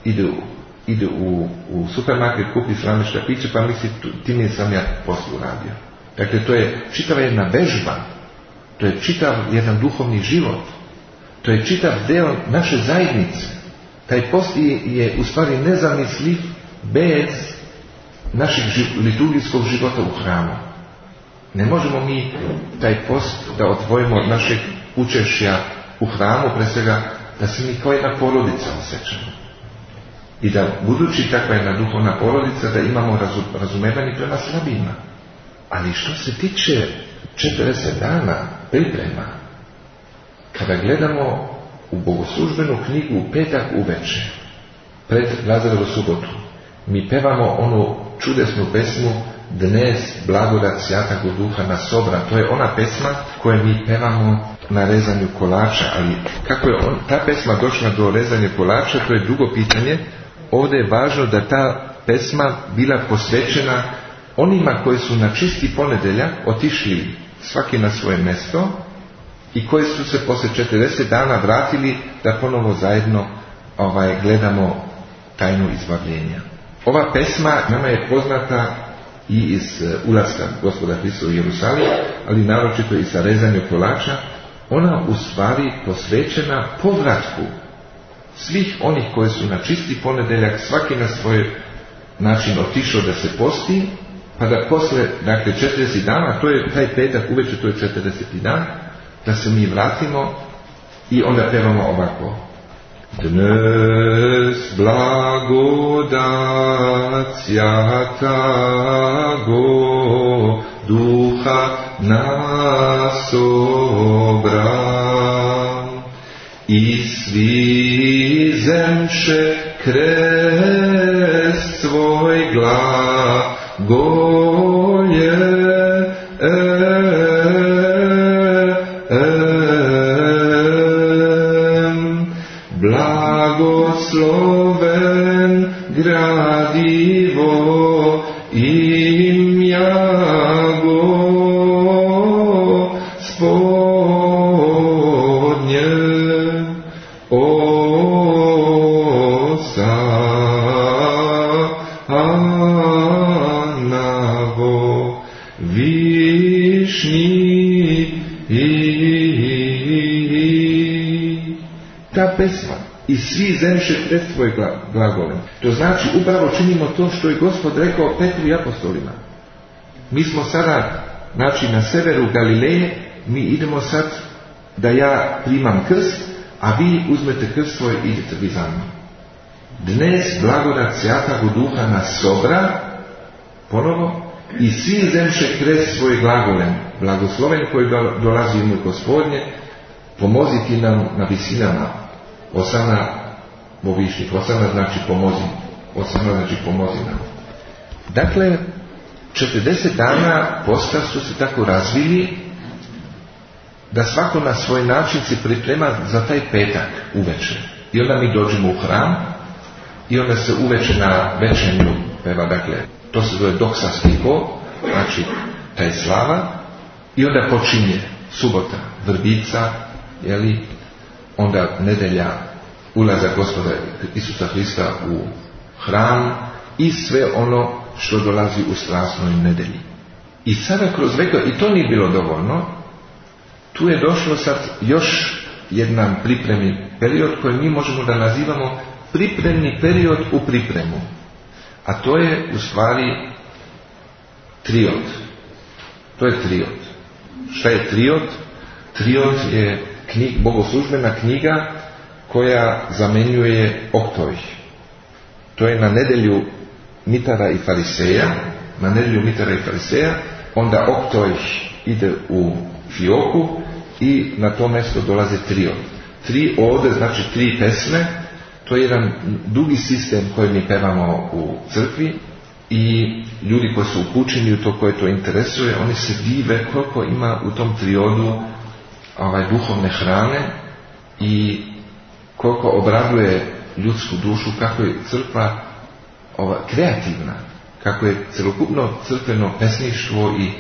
ide u supermarket, kupi slane štapiće pa misli time sam ja poslu radio. Dakle, to je čitava jedna vežba, to je čitav jedan duhovni život, to je čitav deo naše zajednice. Taj post je u stvari nezamisliv bez našeg liturgijskog života u hramu. Ne možemo mi taj post da odvojimo od našeg učešća u hramu, pre svega da se mi kao jedna porodica osjećamo. I da, budući takva jedna duhovna porodica, da imamo razumevanje prema slabima. Ali što se tiče 40 dana priprema, kada gledamo u bogoslužbenu knjigu u petak uveče, pred Lazarevu subotu, mi pevamo onu čudesnu pesmu Dnes blagodat Svjatog Duha nas sobra. To je ona pesma koju mi pevamo na rezanju kolača, ali kako je ta pesma došla do rezanja kolača, to je drugo pitanje. Ovdje je važno da ta pesma bila posvećena onima koji su na čisti ponedeljak otišli svaki na svoje mjesto i koji su se poslije 40 dana vratili da ponovo zajedno gledamo tajnu izbavljenja. Ova pesma nama je poznata i iz ulaska Gospoda Hrista u Jerusalim, ali naročito i sa rezanjem kolača. Ona u stvari posvećena povratku svih onih koji su na čisti ponedeljak svaki na svoj način otišao da se posti, pa da posle, dakle 40 dana, to je taj petak uveče, to je 40. dan, da se mi vratimo i onda pevamo ovako. Dnes blagodat Svjatago Duha nas sobra i svi zemše krest svoj glagolje blagosloven gradivo imjago spodnje osanavo višnji. Ta pesma i svi zemše pred tvoj glagolem. To znači upravo činimo to što je Gospod rekao Petru i apostolima. Mi smo sada, znači na severu Galileje, mi idemo sad da ja primam krst, a vi uzmete krst svoj i idete vi za mnom. Dnes blagodat Svjatog Duha nas sobra, ponovo, i svi zemše krest svoj glagolem, blagosloven koji dolazi u ime Gospodnje, pomoziti nam na visinama. Osana bovišnik, osana znači pomozi, osana znači pomozi nam. Dakle, 40 dana posta su se tako razvili da svako na svoj način se priprema za taj petak uveče. I onda mi dođemo u hram i onda se uveče na večernju peva, dakle, to se zove doksaski hod, znači taj slava, i onda počinje subota, vrbica, onda nedelja, ulazak Gospoda Isusa Hrista u hram i sve ono što dolazi u strasnoj nedelji. I sada kroz vekove, i to nije bilo dovoljno, tu je došlo sad još jedan pripremni period koji mi možemo da nazivamo pripremni period u pripremu. A to je u stvari triod. To je triod. Šta je triod? Triod je bogoslužbena knjiga koja zamenjuje oktovih. To je na nedelju mitara i fariseja. Na nedelju mitara i fariseja, onda oktovih ide u fioku i na to mjesto dolazi triod. Tri ode, znači 3 pesme. To je jedan dugi sistem koji mi pevamo u crkvi i ljudi koji su upućeni u to, koje to interesuje, oni se dive koliko ima u tom triodu duhovne hrane i koliko obraduje ljudsku dušu, kako je crkva kreativna, kako je celokupno crkveno pesništvo i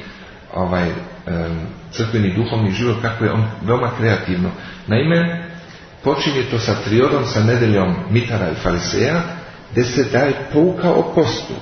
crkveni duhovni život, kako je on veoma kreativno. Naime, počinje to sa triodom, sa nedeljom mitara i fariseja, gdje se daje pouka o postu.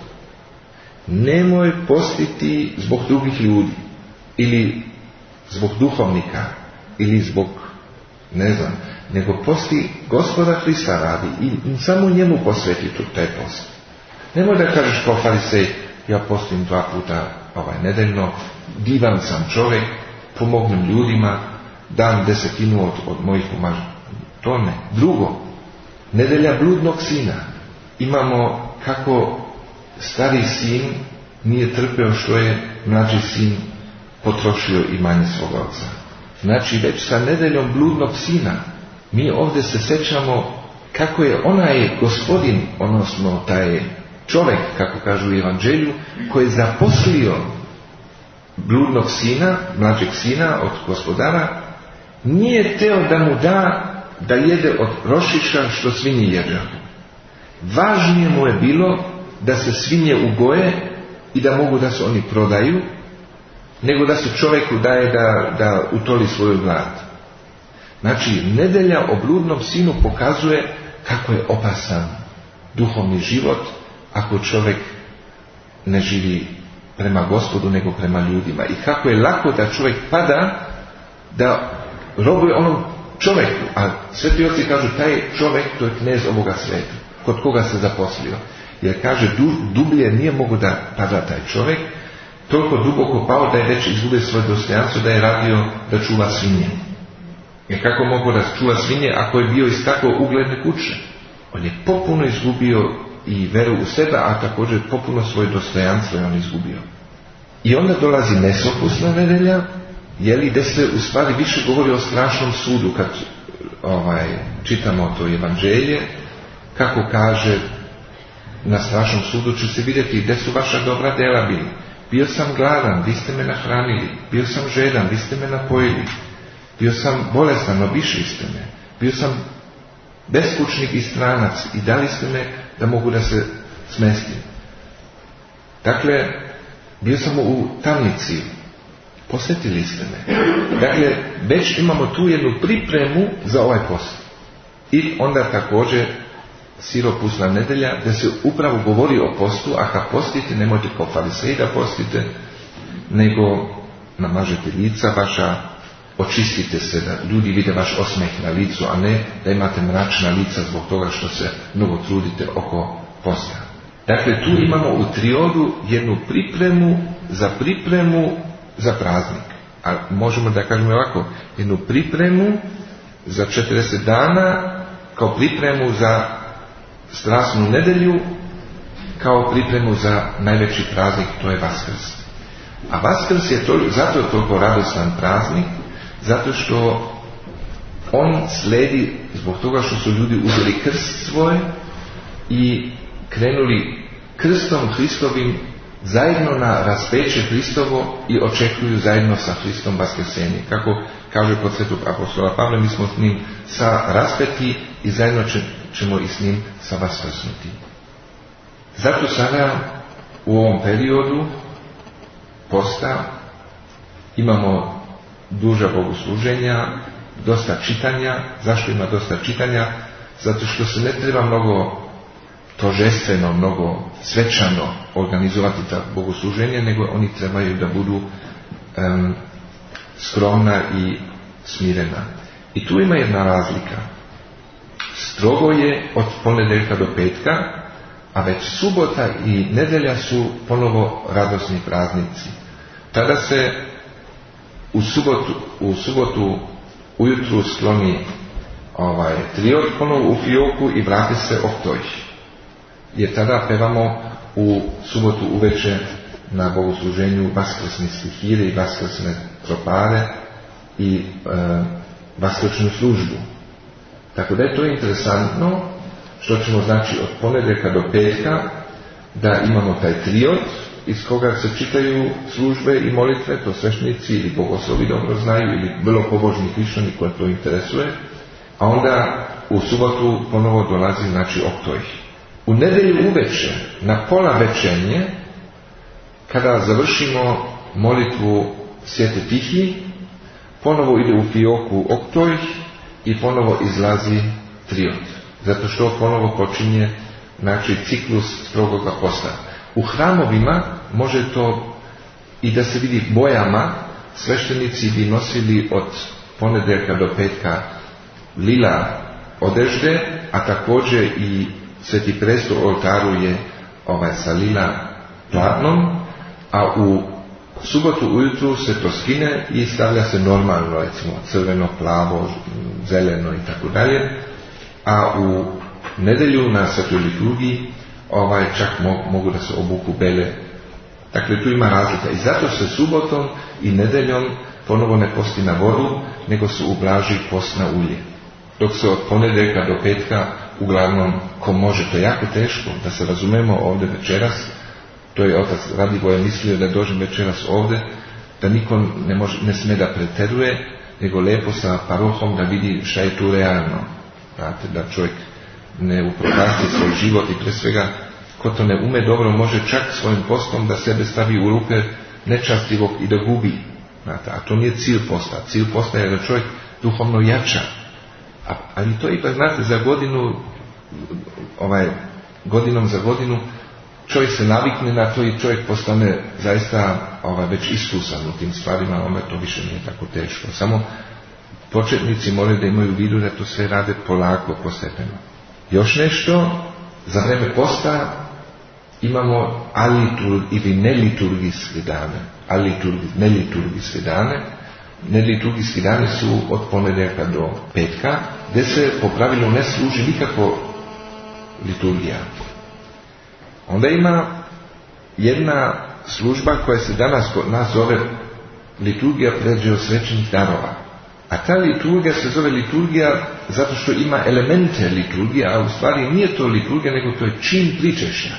Nemoj postiti zbog drugih ljudi, ili zbog duhovnika, ili zbog, ne znam, nego posti Gospoda Hrista radi i samo njemu posveti taj post. Nemoj da kažeš kao farisej, ja postim 2 puta nedeljno, divan sam čovjek, pomognem ljudima, dam 10% od mojih pomaža. To ne. Drugo, nedelja bludnog sina. Imamo kako stari sin nije trpeo što je mlađi sin potrošio imanje svog oca. Znači već sa nedeljom bludnog sina mi ovdje se sećamo kako je onaj gospodin, odnosno taj čovjek, kako kažu u evanđelju, koji je zaposlio bludnog sina, mlađeg sina od gospodara, nije teo da mu da jede od rošića što svinji jedu. Važnije mu je bilo da se svinje ugoje i da mogu da se oni prodaju, nego da se čovjeku daje da utoli svoju glad. Znači, nedelja o bludnom sinu pokazuje kako je opasan duhovni život ako čovjek ne živi prema Gospodu nego prema ljudima. I kako je lako da čovjek pada da robuje onom čovjeku. A sveti oci kažu, taj čovjek, to je knez ovoga sveta, kod koga se zaposlio. Jer kaže, dublje nije mogu da pada taj čovjek, toliko duboko pao da je već izgubio svoje dostojanstvo, da je radio da čuva svinje. Jer kako mogu da čuva svinje ako je bio iz tako ugledne kuće? On je potpuno izgubio i veru u sebe, a također potpuno svoje dostojanstvo je on izgubio. I onda dolazi nesokusna nedelja, gdje se u stvari više govori o strašnom sudu, kad čitamo to evanđelje, kako kaže, na strašnom sudu će se vidjeti gdje su vaša dobra djela bili. Bio sam gladan, vi ste me nahranili, bio sam žedan, vi ste me napojili, bio sam bolestan, obišli ste me, bio sam beskućnik i stranac i dali ste me da mogu da se smestim. Dakle, bio sam u tamnici, posjetili ste me. Dakle, već imamo tu jednu pripremu za ovaj post. I onda također siropusna nedelja, gdje se upravo govori o postu, a kad postite, nemojte kao fariseji da postite, nego namažete lica vaša, očistite se da ljudi vide vaš osmeh na licu, a ne da imate mračna lica zbog toga što se mnogo trudite oko posta. Dakle, tu imamo u triodu jednu pripremu za praznik. A možemo da kažemo ovako, jednu pripremu za 40 dana, kao pripremu za strasnu nedelju, kao pripremu za najveći praznik, to je Vaskrs. A Vaskrs je zato toliko radostan praznik, zato što on sledi zbog toga što su ljudi uzeli krst svoj i krenuli krstom Hristovim zajedno na raspeće Hristovo i očekuju zajedno sa Hristom vaskrsenje. Kako kaže kod svetog apostola Pavla, mi smo s njim raspeti i zajedno ćemo i s njim vaskrsnuti. Zato sada u ovom periodu posta imamo duža bogosluženja, dosta čitanja. Zašto ima dosta čitanja? Zato što se ne treba mnogo торжествено, mnogo svečano organizovati ta bogosluženje, nego oni trebaju da budu skromna i smirena. I tu ima jedna razlika. Strogo je od ponedeljka do petka, a već subota i nedelja su ponovo radosni praznici. Tada se u subotu ujutru skloni triod ponovo u fioku i vrati se oktoj. Jer tada pevamo u subotu uveče na bogosluženju vaskrsne stihire i vaskrsne tropare i vaskršnju službu. Tako da je to interesantno, što ćemo znači od ponedeljka do petka da imamo taj triod iz koga se čitaju službe i molitve, to sveštenici ili bogoslovi dobro znaju ili vrlo pobožni hrišćani koje to interesuje, a onda u subotu ponovo dolazi znači oktoj. U nedelju uveče, na pola večernje, kada završimo molitvu Svete Tihiji, ponovo ide u fioku oktoj i ponovo izlazi triod. Zato što ponovo počinje znači ciklus strogoga posta. U hramovima može to i da se vidi bojama, sveštenici bi nosili od ponedeljka do petka lila odežde, a također i Sveti prestol oltaru je sa lila platnom, a u subotu ujutru se to skine i stavlja se normalno, recimo crveno, plavo, zeleno i tako dalje, a u nedelju na svetoj liturgiji čak mogu da se obuku bele. Dakle, tu ima razlika i zato se subotom i nedeljom ponovo ne posti na vodu, nego se ublaži post na ulje. Dok se od ponedeljka do petka uglavnom, ko može, to je jako teško, da se razumemo ovdje večeras, to je otac Radivoje mislio da dođe večeras ovdje, da niko ne sme da preteruje, nego lepo sa parohom da vidi šta je tu realno. Znate, da čovjek ne upropasti svoj život i pre svega, ko to ne ume dobro, može čak svojim postom da sebe stavi u ruke nečastivog i da gubi. Znate, a to nije cilj posta. Cilj posta je da čovjek duhovno jača. Ali to ipak, znate, za godinu, godinom za godinu, čovjek se navikne na to i čovjek postane zaista već iskusan u tim stvarima, onda to više nije tako teško. Samo početnici moraju da imaju u vidu da to sve rade polako, postepeno. Još nešto, za vreme posta imamo ili neliturgijske dane. Neliturgijske dane. Neliturgijski dani su od ponedeljka do petka, gdje se po pravilu ne služi nikako liturgija. Onda ima jedna služba koja se danas kod nas zove liturgija pređeosvećenih darova. A ta liturgija se zove liturgija zato što ima elemente liturgije, a u stvari nije to liturgija, nego to je čin pričešća.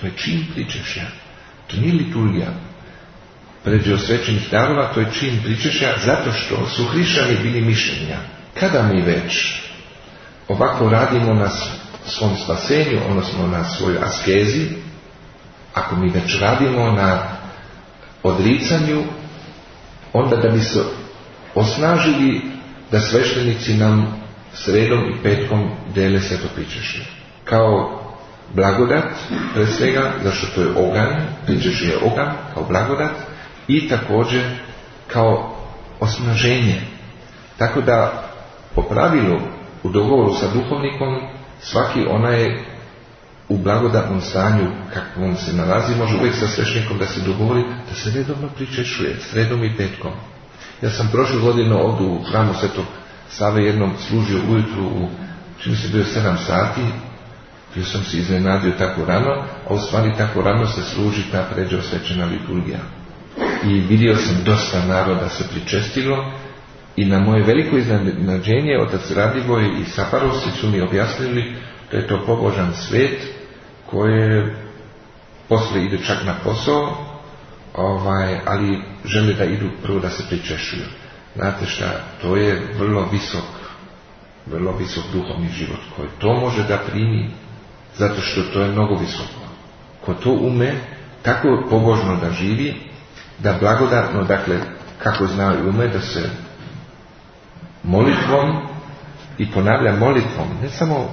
To nije liturgija pređeosvećenih darova, to je čin pričešća, zato što su hrišćani bili mišljenja. Kada mi već ovako radimo na svom spasenju, odnosno na svojoj askezi, ako mi već radimo na odricanju, onda da bi se osnažili da sveštenici nam sredom i petkom dele sveto pričešće. Kao blagodat, pre svega, zašto to je oganj, pričešće je oganj, kao blagodat, i također kao osnaženje. Tako da, po pravilu, u dogovoru sa duhovnikom, svaki onaj u blagodatnom stanju kakvom se nalazi, može uvijek sa sveštenikom da se dogovori da se redovno pričešuje, sredom i petkom. Ja sam prošlu godinu ovdje u hramu Svetog Save jednom služio ujutru čini se bio 7 sati, bio sam se iznenadio tako rano, a u stvari tako rano se služi ta pređeosvećena liturgija. I vidio sam dosta naroda se pričestilo i na moje veliko iznenađenje otac Radivoj i Saparovci su mi objasnili da je to pobožan svet koje poslije ide čak na posao, ali žele da idu prvo da se pričešuju. Znate šta, to je vrlo visok duhovni život koji to može da primi, zato što to je mnogo visoko. Ko to ume tako pobožno da živi, da blagodatno, dakle, kako zna i ume, da se molitvom i ponavlja molitvom, ne samo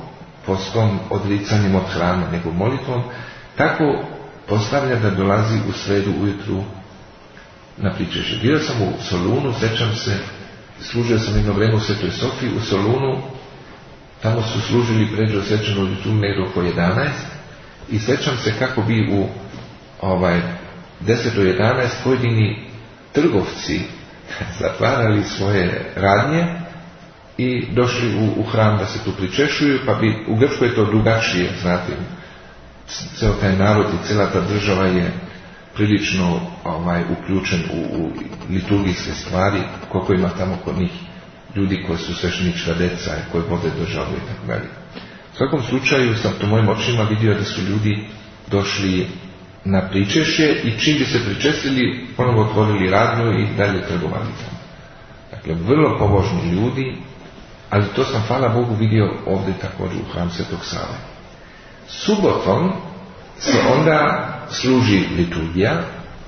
postom, odricanjem od hrane, nego molitvom, tako postavlja da dolazi u sredu ujutru na pričešće. Bio sam u Solunu, sećam se, služio sam jedno vrijeme u Svetoj Sofiji, u Solunu, tamo su služili pređu svečanu liturgiju negdje oko 11 i sećam se kako bi u 10 do 11 pojedini trgovci zatvarali svoje radnje i došli u hram da se tu pričešuju, pa bi u Grčkoj je to drugačije, znate, ceo taj narod i cijela ta država je prilično uključen u liturgijske stvari, koliko ima tamo kod njih ljudi koji su sveštenička deca i koji vode državu i tako dalje. U svakom slučaju sam to mojim očima vidio da su ljudi došli na pričešće i čim bi se pričestili ponovo otvorili radnju i dalje trgovali tamo. Dakle, vrlo pobožni ljudi, ali to sam, hvala Bogu, vidio ovdje također u hram Svetog Save. Subotom se onda služi liturgija,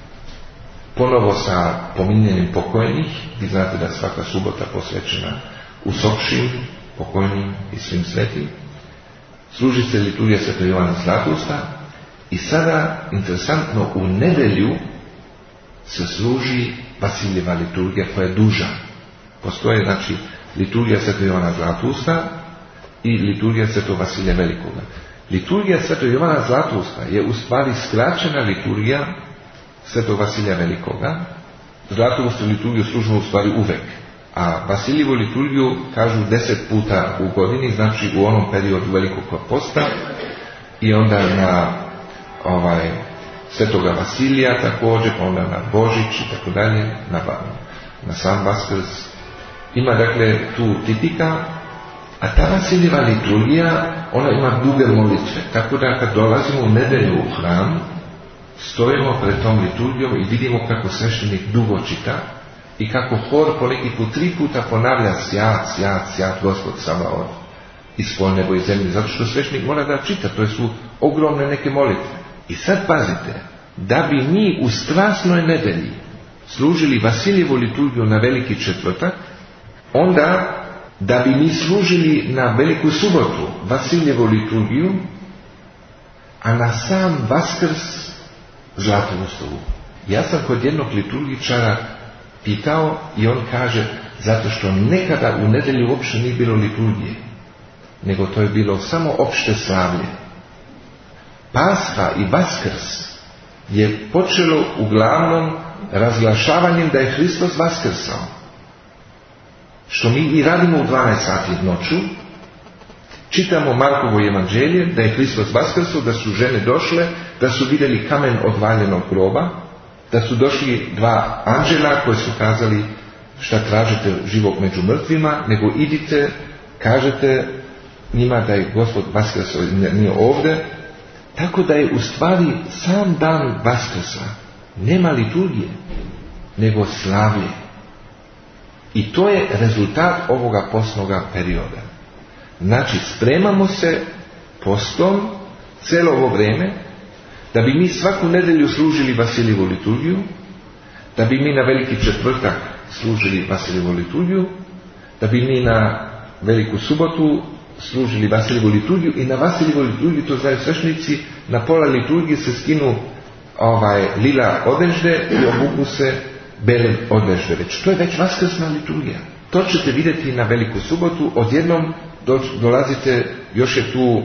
ponovo sa pominjanjem pokojnih. Vi znate da svaka subota posvećena usopšim, pokojnim i svim svetim. Služi se liturgija Svetog Jovana Zlatusta i sada, interesantno, u nedjelju se služi Vasiljeva liturgija koja je duža. Postoje, znači, liturgija Svetog Jovana Zlatusta i liturgija Svetog Vasilija Velikoga. Liturgija Svetog Jovana Zlatusta je u stvari skraćena liturgija Svetog Vasilija Velikoga. Zlatustu liturgiju služimo u stvari uvek, a Vasiljevu liturgiju kažu 10 puta u godini, znači u onom periodu Velikog posta i onda na Svetoga Vasilija također, pa onda na Božić i tako dalje, na sam Vaskrs. Ima dakle tu tipika, a ta Vasiljeva liturgija, ona ima duge molitve, tako da kad dolazimo u nedjelju u hram, stojimo pred tom liturgijom i vidimo kako sveštenik dugo čita i kako hor po neki put 3 puta ponavlja sjat, sjat, sjat, Gospod Sabaoth, ispod nebo i zemlje, zato što sveštenik mora da čita, to su ogromne neke molitve. I sad pazite, da bi mi u strasnoj nedelji služili Vasiljevu liturgiju na Veliki četvrtak, onda da bi mi služili na Veliku subotu Vasiljevu liturgiju, a na sam Vaskrs Zlatovustovu. Ja sam kod jednog liturgičara pitao i on kaže, zato što nekada u nedjelju uopće nije bilo liturgije, nego to je bilo samo opšte slavlje. Pasha i Vaskrs je počelo uglavnom razglašavanjem da je Hristos vaskrsao. Što mi i radimo u 12 sati noću, čitamo Markovo evanđelje da je Hristos vaskrsao, da su žene došle, da su vidjeli kamen odvaljenog groba, da su došli 2 anđela koji su kazali šta tražite živog među mrtvima, nego idite, kažete njima da je Gospod vaskrsao, nije ovdje. Tako da je u stvari sam dan Vaskrsa nema liturgije, nego slavlje. I to je rezultat ovoga postnoga perioda. Znači, spremamo se postom cijelo ovo vrijeme, da bi mi svaku nedjelju služili Vasiljevu liturgiju, da bi mi na Veliki četvrtak služili Vasiljevu liturgiju, da bi mi na Veliku subotu služili Vasiljevu liturgiju i na Vasiljevu liturgiju, to znaju sveštenici, na pola liturgije se skinu lila odežde i obuku se bele odežde. To je već vaskrsna liturgija. To ćete vidjeti na Veliku subotu, odjednom dolazite, još je tu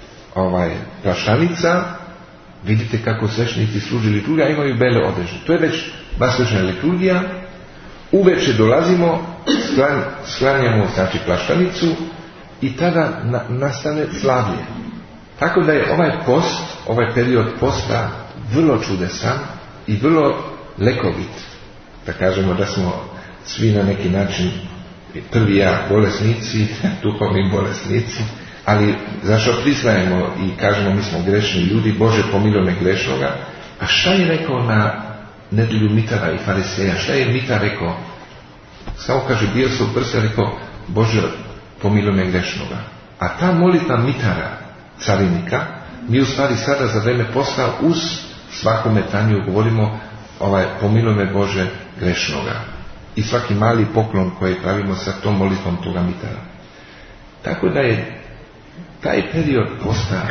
plaštanica, vidite kako sveštenici služi liturgija, imaju bele odežde. To je već vaskrsna liturgija. Uveče dolazimo, sklanjamo znači plaštanicu i tada nastane slavlje. Tako da je ovaj post, ovaj period posta vrlo čudesan i vrlo lekovit. Da kažemo da smo svi na neki način prvi bolesnici, duhovni bolesnici, ali zašto priznajemo i kažemo mi smo grešni ljudi, Bože pomiluj me grešnoga. A šta je rekao na nedjelju Mitara i Fariseja? Šta je Mitar rekao? Samo kaže, bio se u prsa, rekao, Bože pomiluj me grešnoga. A ta molitva Mitara, carinika, mi u stvari sada za vreme posta uz svaku metaniju govorimo pomiluj me Bože grešnoga. I svaki mali poklon koji pravimo sa tom molitvom toga Mitara. Tako da je taj period postaje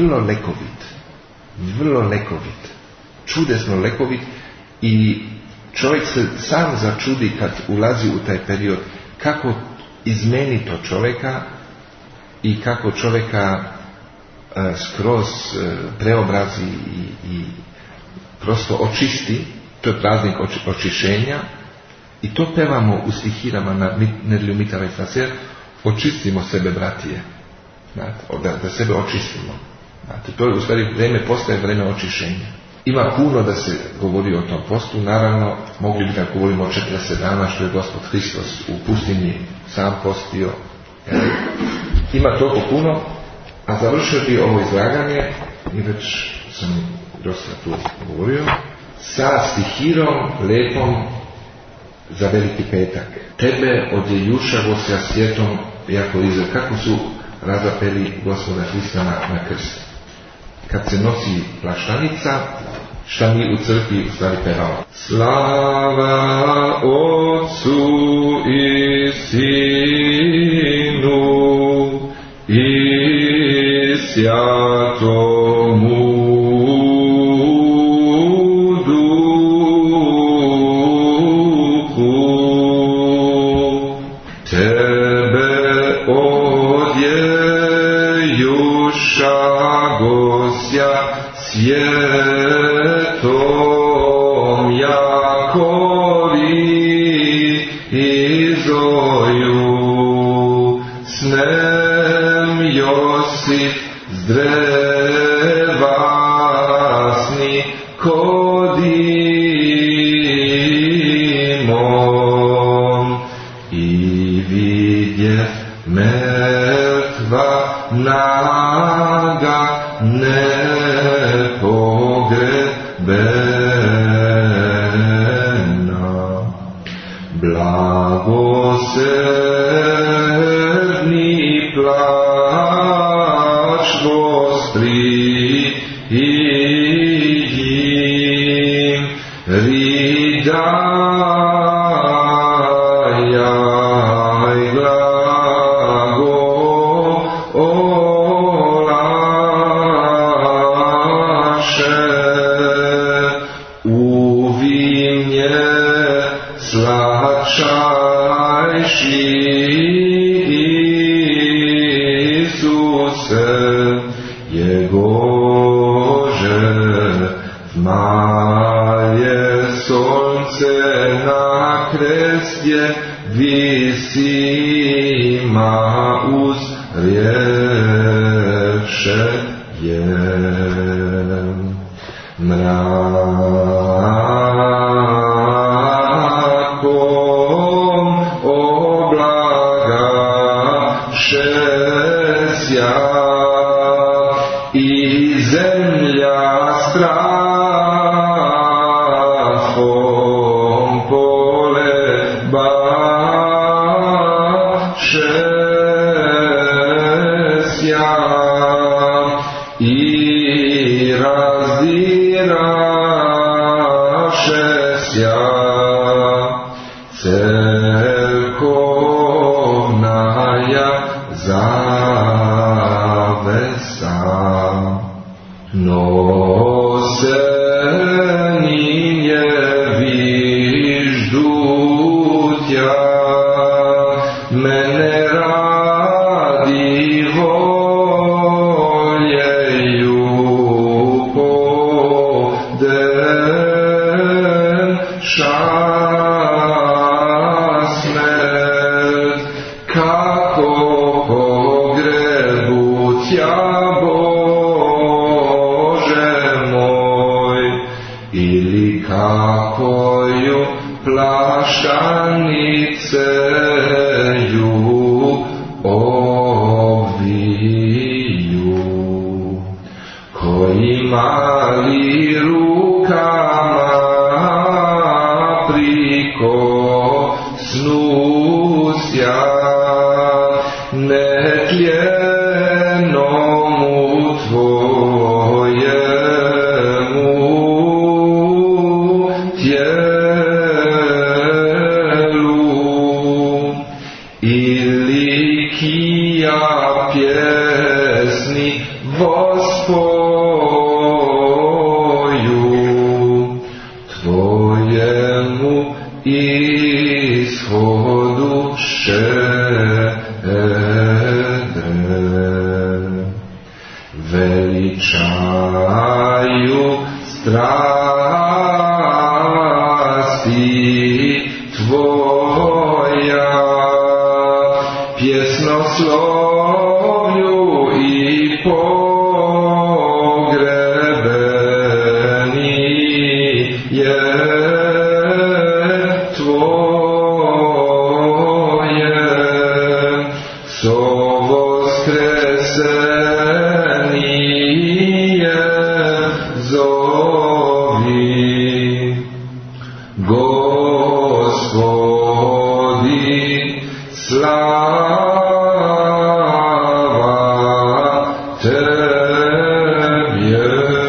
vrlo lekovit, čudesno lekovit i čovjek se sam začudi kad ulazi u taj period kako izmeni to čovjeka i kako čovjeka skroz preobrazi i prosto očisti. To je praznik očišćenja i to pevamo u stihirama na Nedjelju Mitara i Fraser. Očistimo sebe, bratije, da sebe očistimo. To je u stvari postaje vrijeme očišćenja. Ima puno da se govori o tom postu, naravno mogli bi da govorimo o 40 dana što je Gospod Hristos u pustinji sam postio. Ima toliko puno, a završio bi ovo izlaganje, i već sam dosta tu govorio, sa stihirom lepom za Veliki petak. Tebe odjejušavo se svijetom jako iza. Kako su razapeli Gospoda Hrista na krst. Kad se nosi plaštanica, šta mi u crkvi u stvari pevamo. Slava Otcu i Sinu i Svjatomu svijetom jakori izoju, snem Josip zdrevasni kodimom i vidje mrtva naga nepogrebena. Blagosrdni plač vostri im ridajaj glagolaše uvinje sladčajši Isuse Jegože malje sonce na krestje visima uzrjevše je mrakom oblagaše sja i zemlja strahom polebaše sja i razdiraše sja cerkovnaja zavesa. Noseninje viždutja mene radi voljeju poden šasmet kako pogrebutja ili kako ju plaštaniceju oviju, koji mali rukama prikosnusja netljenom tvojemu tijelu ili kija pje Tvoju, Tvojemu ishodu šedre. Veličaju strasti Tvoja, pjesnoslovlju i pogrebeni je Tvoje, so voskreseni je zovi, Gospodi, slava Tebje.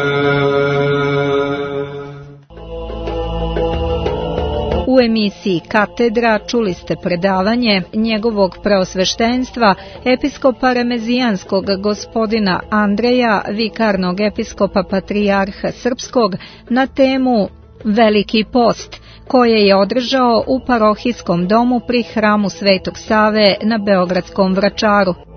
U emisiji Katedra čuli ste predavanje njegovog preosveštenstva episkopa remezijanskog gospodina Andreja, vikarnog episkopa patrijarha srpskog, na temu Veliki post, koje je održao u parohijskom domu pri hramu Svetog Save na Beogradskom Vračaru.